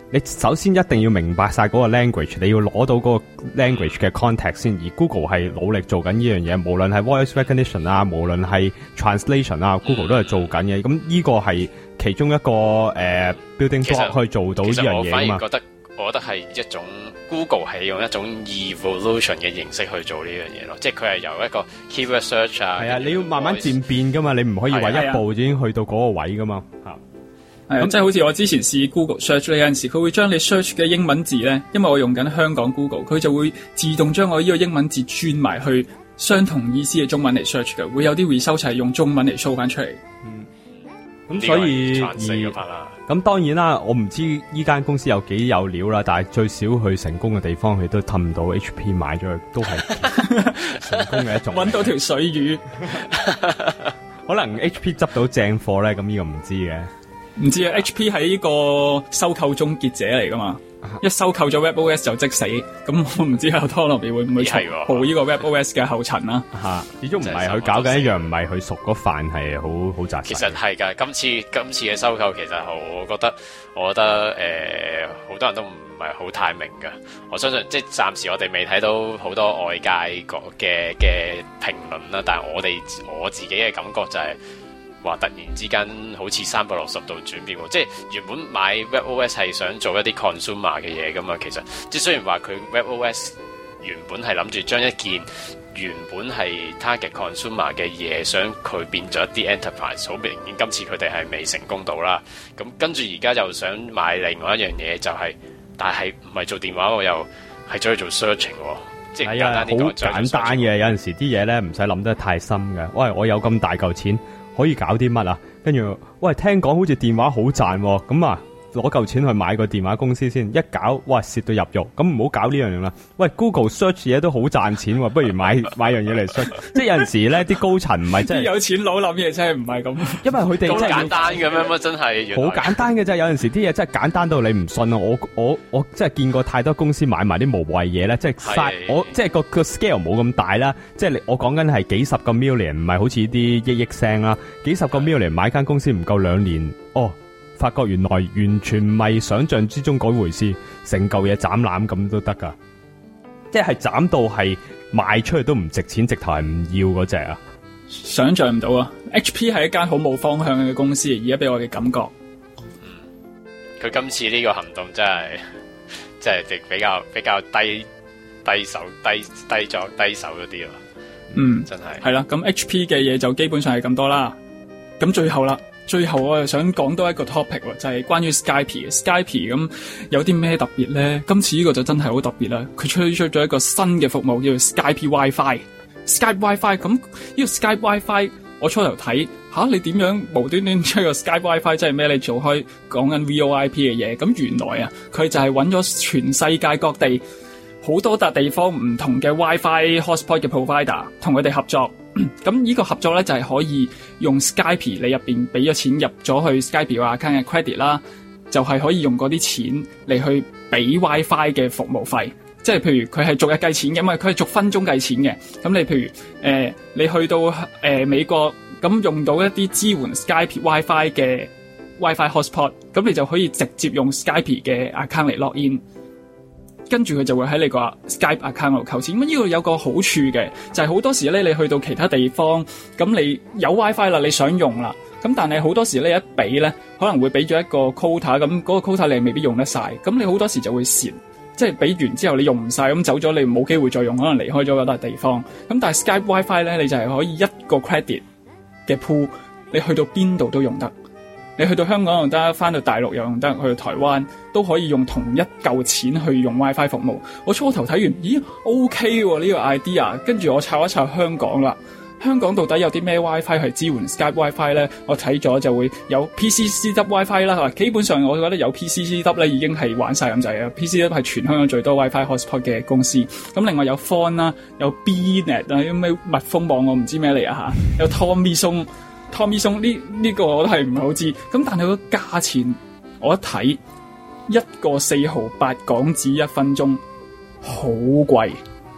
你首先一定要明白晒嗰個 language， 你要攞到嗰個 language 嘅 context 先。而 Google 係努力做緊呢樣嘢，無論係 voice recognition 啊，無論係 translation 啊 ，Google 都係做緊嘅。咁呢個係其中一個誒、呃、building block 可以做到呢樣嘢啊嘛。 其實我反而覺得，我覺得係一種 Google 係用一種 evolution 嘅形式去做呢樣嘢咯，即係佢係由一個 keyword search 啊， 係啊，你要慢慢漸變噶嘛，你唔可以話一步已經去到嗰個位噶嘛。 係啊，即係好似我之前試 Google Search 咧，有陣時佢會將你 search 嘅英文字咧，因為我用緊香港 Google，佢就會自動將我呢個英文字轉埋去相同意思嘅中文嚟 search 嘅，會有啲 result 係用中文嚟 show 翻出嚟。 嗯，咁所以咁當然啦，我唔知呢間公司有幾有料啦，但係最少佢成功嘅地方，佢都氹到 H P 買咗佢，都係成功嘅一種。 搵到條水魚， 可能 H P 執到正貨咧，咁呢個唔知嘅。 唔知啊 ，H P 係呢個收購終結者嚟噶嘛？一收購咗 WebOS 就即死，咁我唔知阿 Autonomy 會唔會步呢個 WebOS 嘅後塵啦？ 吓，始終唔係佢搞緊一樣，唔係佢熟嗰飯係好好扎實。 其實係噶，今次今次嘅收購其實好，我覺得我覺得誒，好、呃、多人都唔係好太明噶。我相信即係暫時我哋未睇到好多外界嘅嘅評論啦，但係我哋我自己嘅感覺就係、是。話突然之間好似三百六十度轉變喎，即係原本買 WebOS 係想做一啲 consumer 嘅嘢噶嘛，其實即係雖然話佢 WebOS 原本係諗住將一件原本係 target consumer 嘅嘢，想佢變咗一啲 enterprise， 好明顯今次佢哋係未成功到啦。咁跟住而家又想買另外一樣嘢，就係、是、但係唔係做電話，我又係走去做 searching 喎。即係簡單啲講，好簡單嘅，有陣時啲嘢咧唔使諗得太深嘅。喂，我有咁大嚿錢。可以搞啲乜啊？跟住，喂，聽講好似電話好賺喎，咁啊，攞嚿錢去買個電話公司先，一搞，哇，蝕到入肉，咁唔好搞呢樣嘢啦。喂 ，Google Search 嘢都好賺錢喎，不如買買樣嘢嚟 search。即係有陣時咧，啲高層唔係真係有錢佬諗嘢真係唔係咁，因為佢哋咁簡單嘅咩？乜真係好簡單嘅啫。有陣時啲嘢真係簡單到你唔信啊！我我我真係見過太多公司買埋啲無謂嘢咧，即係嘥我即係個個 scale 冇咁大啦。即係你我講緊係幾十個 million， 唔係好似啲億億聲啦，幾十個 million 買間公司唔夠兩年，哦。發覺原來完全唔係想象之中嗰回事，成嚿嘢斬纜咁都得噶，即係斬到係賣出去都唔值錢，直頭係唔要嗰隻啊！ 想象唔到啊 ！H P 係一間好冇方向嘅公司，而家俾我嘅感覺。 佢今次呢個行動真係，真係比較比較低低手低低咗低手嗰啲咯。 嗯， 真係係啦。咁 H P 嘅嘢就基本上係咁多啦。咁最後啦。最後我又想講多一個 topic 喎，就係關於 Skype 嘅 Skype 咁有啲咩特別咧？今次呢個就真係好特別啦！佢推出咗一個新嘅服務叫做 Skype WiFi。Skype WiFi 咁呢個 Skype WiFi，我初頭睇吓你點樣無端端出個 Skype WiFi，即係咩？你做開講緊 V O I P 嘅嘢，咁原來啊，佢就係揾咗全世界各地好多笪地方唔同嘅 WiFi hotspot 嘅 provider 同佢哋合作。咁呢個合作咧就係、是、可以用 Skype 你入邊俾咗錢入咗去 Skype 嘅 account 嘅 credit 啦，就係、是、可以用嗰啲錢嚟去俾 WiFi 嘅服務費。即係譬如佢係逐日計錢嘅，因為佢係逐分鐘計錢嘅。咁你譬如誒、呃、你去到誒、呃、美國咁用到一啲支援 Skype WiFi 嘅 WiFi hotspot， 咁你就可以直接用 Skype 嘅 account 嚟 log in。跟住佢就會喺你個 Skype account 度扣錢。咁呢個有個好處嘅，就係、是、好多時咧，你去到其他地方，咁你有 WiFi 啦，你想用啦，咁但係好多時咧一俾咧，可能會俾咗一個 quota， 咁嗰個 quota 你未必用得晒，咁你好多時就會蝕，即係俾完之後你用唔晒，咁走咗你冇機會再用，可能離開咗嗰笪地方。咁但係 Skype WiFi 咧，你就係可以一個 credit 嘅 pool， 你去到邊度都用得。你去到香港又得，翻到大陸又用得，去到台灣都可以用同一嚿錢去用 WiFi 服務。我初頭睇完，咦 OK 喎呢個 idea， 跟住我抄一抄香港啦。香港到底有啲咩 WiFi 係支援 Skype WiFi 咧？我睇咗就會有 P C C W WiFi 啦。基本上我覺得有 P C C W 咧已經係玩晒咁滯啊。P C C W 係全香港最多 WiFi hotspot 嘅公司。咁另外有 Phone 啦，有 B-net 啊，啲咩蜜蜂網我唔知咩嚟啊嚇，有 Tommy Tommy 松呢呢個我都係唔係好知，咁但係個價錢我一睇一個四毫八港紙一分鐘，好貴，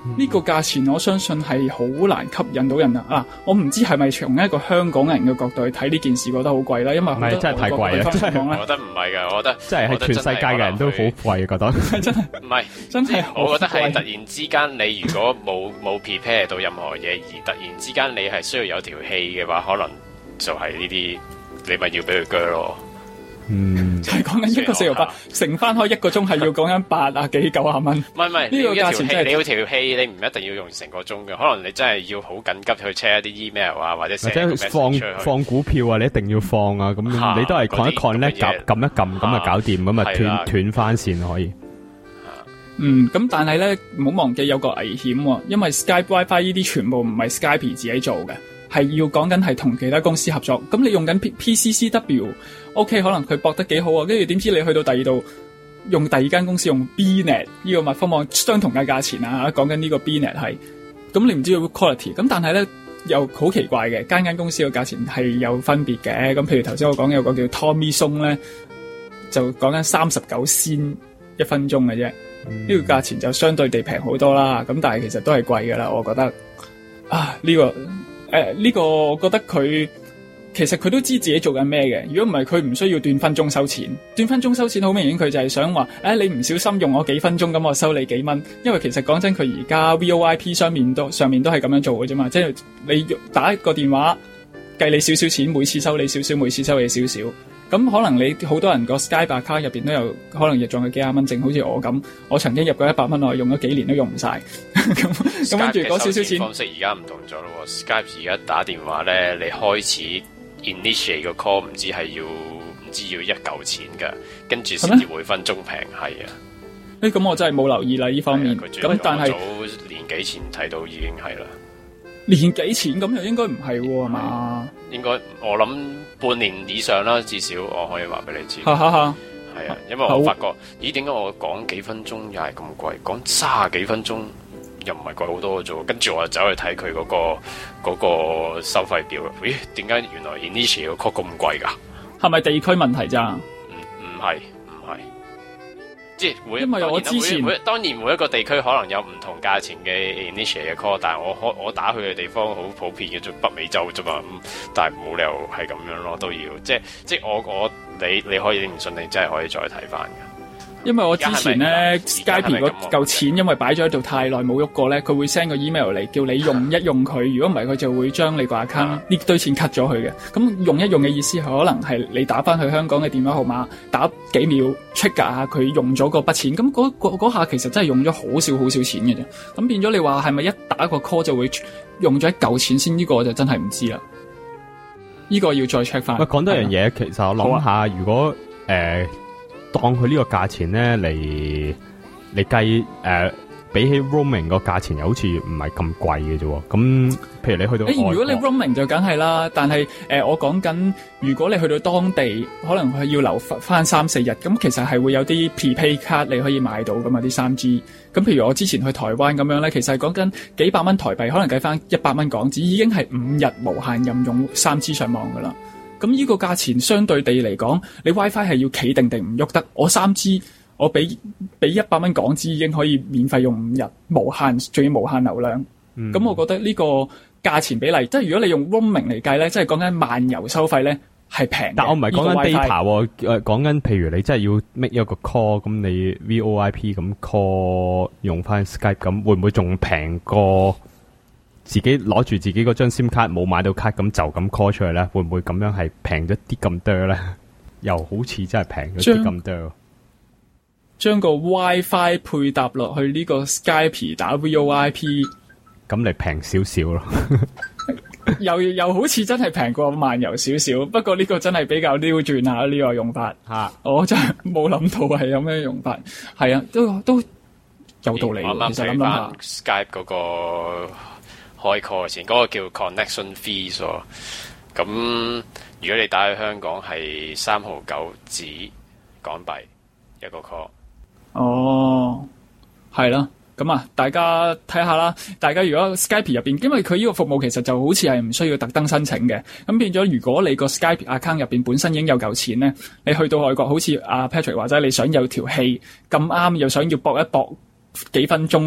呢、嗯、個價錢我相信係好難吸引到人啊！啊，我唔知係咪從一個香港人嘅角度去睇呢件事，覺得好貴啦，因為好多真係太貴啊！真係， 我覺得唔係㗎，我覺得真係喺全世界嘅人都好貴，覺得真係唔係真係， 我覺得係突然之間，你如果冇冇 prepare 到任何嘢，而突然之間你係需要有條氣嘅話，可能就係呢啲，你咪要俾佢鋸咯。 嗯， 就係講緊一個四毫八，乘翻開一個鐘係要講緊八啊幾九啊蚊。唔係唔係， 呢個價錢真係你要條氣，你唔一定要用成個鐘嘅，可能你真係要好緊急去 check 一啲 email 啊，或者寫個 message 放出去放股票啊，你一定要放啊，咁你都係 con 一 con 咧，撳撳一撳咁啊搞掂，咁啊斷斷翻線可以。 嗯，咁但係咧唔好忘記有個危險，因為 Skype WiFi 呢啲全部唔係 Skype 自己做嘅。係要講緊係同其他公司合作，咁你用緊 P C C W，OK、OK, 可能佢駁得幾好啊，跟住點知你去到第二度用第二間公司用 B net 呢個密封網相同嘅價錢啊，講緊呢個 B net 係，咁你唔知道 quality， 咁但係咧又好奇怪嘅，間間公司嘅價錢係有分別嘅，咁譬如頭先我講有個叫 Tommy Song 咧，就講緊三十九仙一分鐘嘅啫，呢、嗯、個價錢就相對地平好多啦，咁但係其實都係貴噶啦，我覺得啊呢、這個。誒、呃，呢、這個我覺得佢其實佢都知自己做緊咩嘅。如果唔係，佢唔需要斷分鐘收錢。斷分鐘收錢好明顯，佢就係想話，誒、哎，你唔小心用我幾分鐘，咁我收你幾蚊。因為其實講真，佢而家 V O I P 上面都上面都係咁樣做嘅啫嘛。即係你打一個電話計你少少錢，每次收你少少，每次收你少少。咁可能你好多人個 Skype account 入邊都有可能入咗佢幾廿蚊，正好似我咁，我曾經入過一百蚊，我用咗幾年都用唔晒。咁咁跟住嗰少少錢方式而家唔同咗咯。Skype 而家打電話咧，你開始 initiate 個 call 唔知係要唔知要一嚿錢噶，跟住先至每分鐘平係啊。 誒，咁我真係冇留意啦呢方面。咁但係早年幾前睇到已經係啦。 年幾錢咁又應該唔係喎嘛？ 應該我諗半年以上啦，至少我可以話俾你知。 哈哈哈， 係啊，因為我發覺，咦，點解我講幾分鐘又係咁貴？講卅幾分鐘又唔係貴好多嘅啫。跟住我就走去睇佢嗰個嗰個收費表。咦，點解原來 initial 個 call 咁貴㗎？ 係咪地區問題咋？ 唔唔係唔係。即係每， 因為我之前每當然每一個地區可能有唔同價錢嘅 initial 嘅 call， 但係我我我打去嘅地方好普遍嘅，就北美洲啫嘛。但係冇理由係咁樣咯，都要即係即係我我你你可以唔信，你真係可以再睇翻㗎。因為我之前咧 Skype 嗰嚿錢，因為擺咗喺度太耐冇喐過咧，佢會 send 個 email 嚟叫你用一用佢。如果唔係，佢就會將你個 account 呢堆錢 cut 咗佢嘅。咁用一用嘅意思係可能係你打翻去香港嘅電話號碼，打幾秒 check 下佢用咗嗰筆錢。咁嗰嗰下其實真係用咗好少好少錢嘅啫。咁變咗你話係咪一打個 call 就會用咗一嚿錢先？呢個我就真係唔知啦。呢個要再 check 翻。喂， 講多樣嘢，其實我諗下，啊、如果誒。呃當佢呢個價錢咧嚟嚟計誒，比起 roaming 個價錢又好似唔係咁貴嘅啫。咁譬如你去到、欸，如果你 roaming 就梗係啦。但係誒、呃，我講緊如果你去到當地，可能佢要留翻三四日。咁其實係會有啲 prepaid 卡你可以買到噶嘛，啲三 G。咁譬如我之前去台灣咁樣咧，其實係講緊幾百蚊台幣，可能計翻一百蚊港紙，已經係五日無限任用三 G 上網噶啦。咁呢個價錢相對地嚟講，你 WiFi 係要企定定唔喐得。我三 G 我俾俾一百蚊港紙已經可以免費用五日，無限仲要無限流量。咁、嗯、我覺得呢個價錢比例，即係如果你用 roaming 嚟計咧，即係講緊漫遊收費咧係平。但我唔係講緊 data， 誒講緊譬如你真係要 make 一個 call，咁你 V O I P 咁 call 用翻 Skype， 咁會唔會仲平過？自己攞住自己嗰張 SIM 卡冇買到卡，咁就咁 call 出去咧，會唔會咁樣係平咗啲咁多咧？又好似真係平咗啲咁多。 將個 WiFi 配搭落去呢個 Skype 打 V O I P， 咁嚟平少少咯。 又又好似真係平過漫遊少少，不過呢個真係比較刁轉下呢個用法。吓，我真係冇諗到係有咩用法。係啊，都都有道理。 啱啱睇翻 Skype 嗰個。開 call 嘅錢，嗰、那個叫 connection fees 喎。咁如果你打去香港係三毫九紙港幣一個 call。 哦，係啦。咁啊，大家睇下啦。大家如果 Skype 入邊，因為佢呢個服務其實就好似係唔需要特登申請嘅。咁變咗，如果你個 Skype account 入邊本身已經有嚿錢咧，你去到外國，好似阿 Patrick 話齋，你想有條氣咁啱，又想要搏一搏幾分鐘。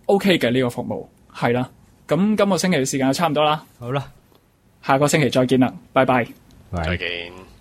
OK 嘅呢個服務，係啦。咁今個星期嘅時間就差唔多啦。 好啦， 下個星期再見啦，拜拜。 再見。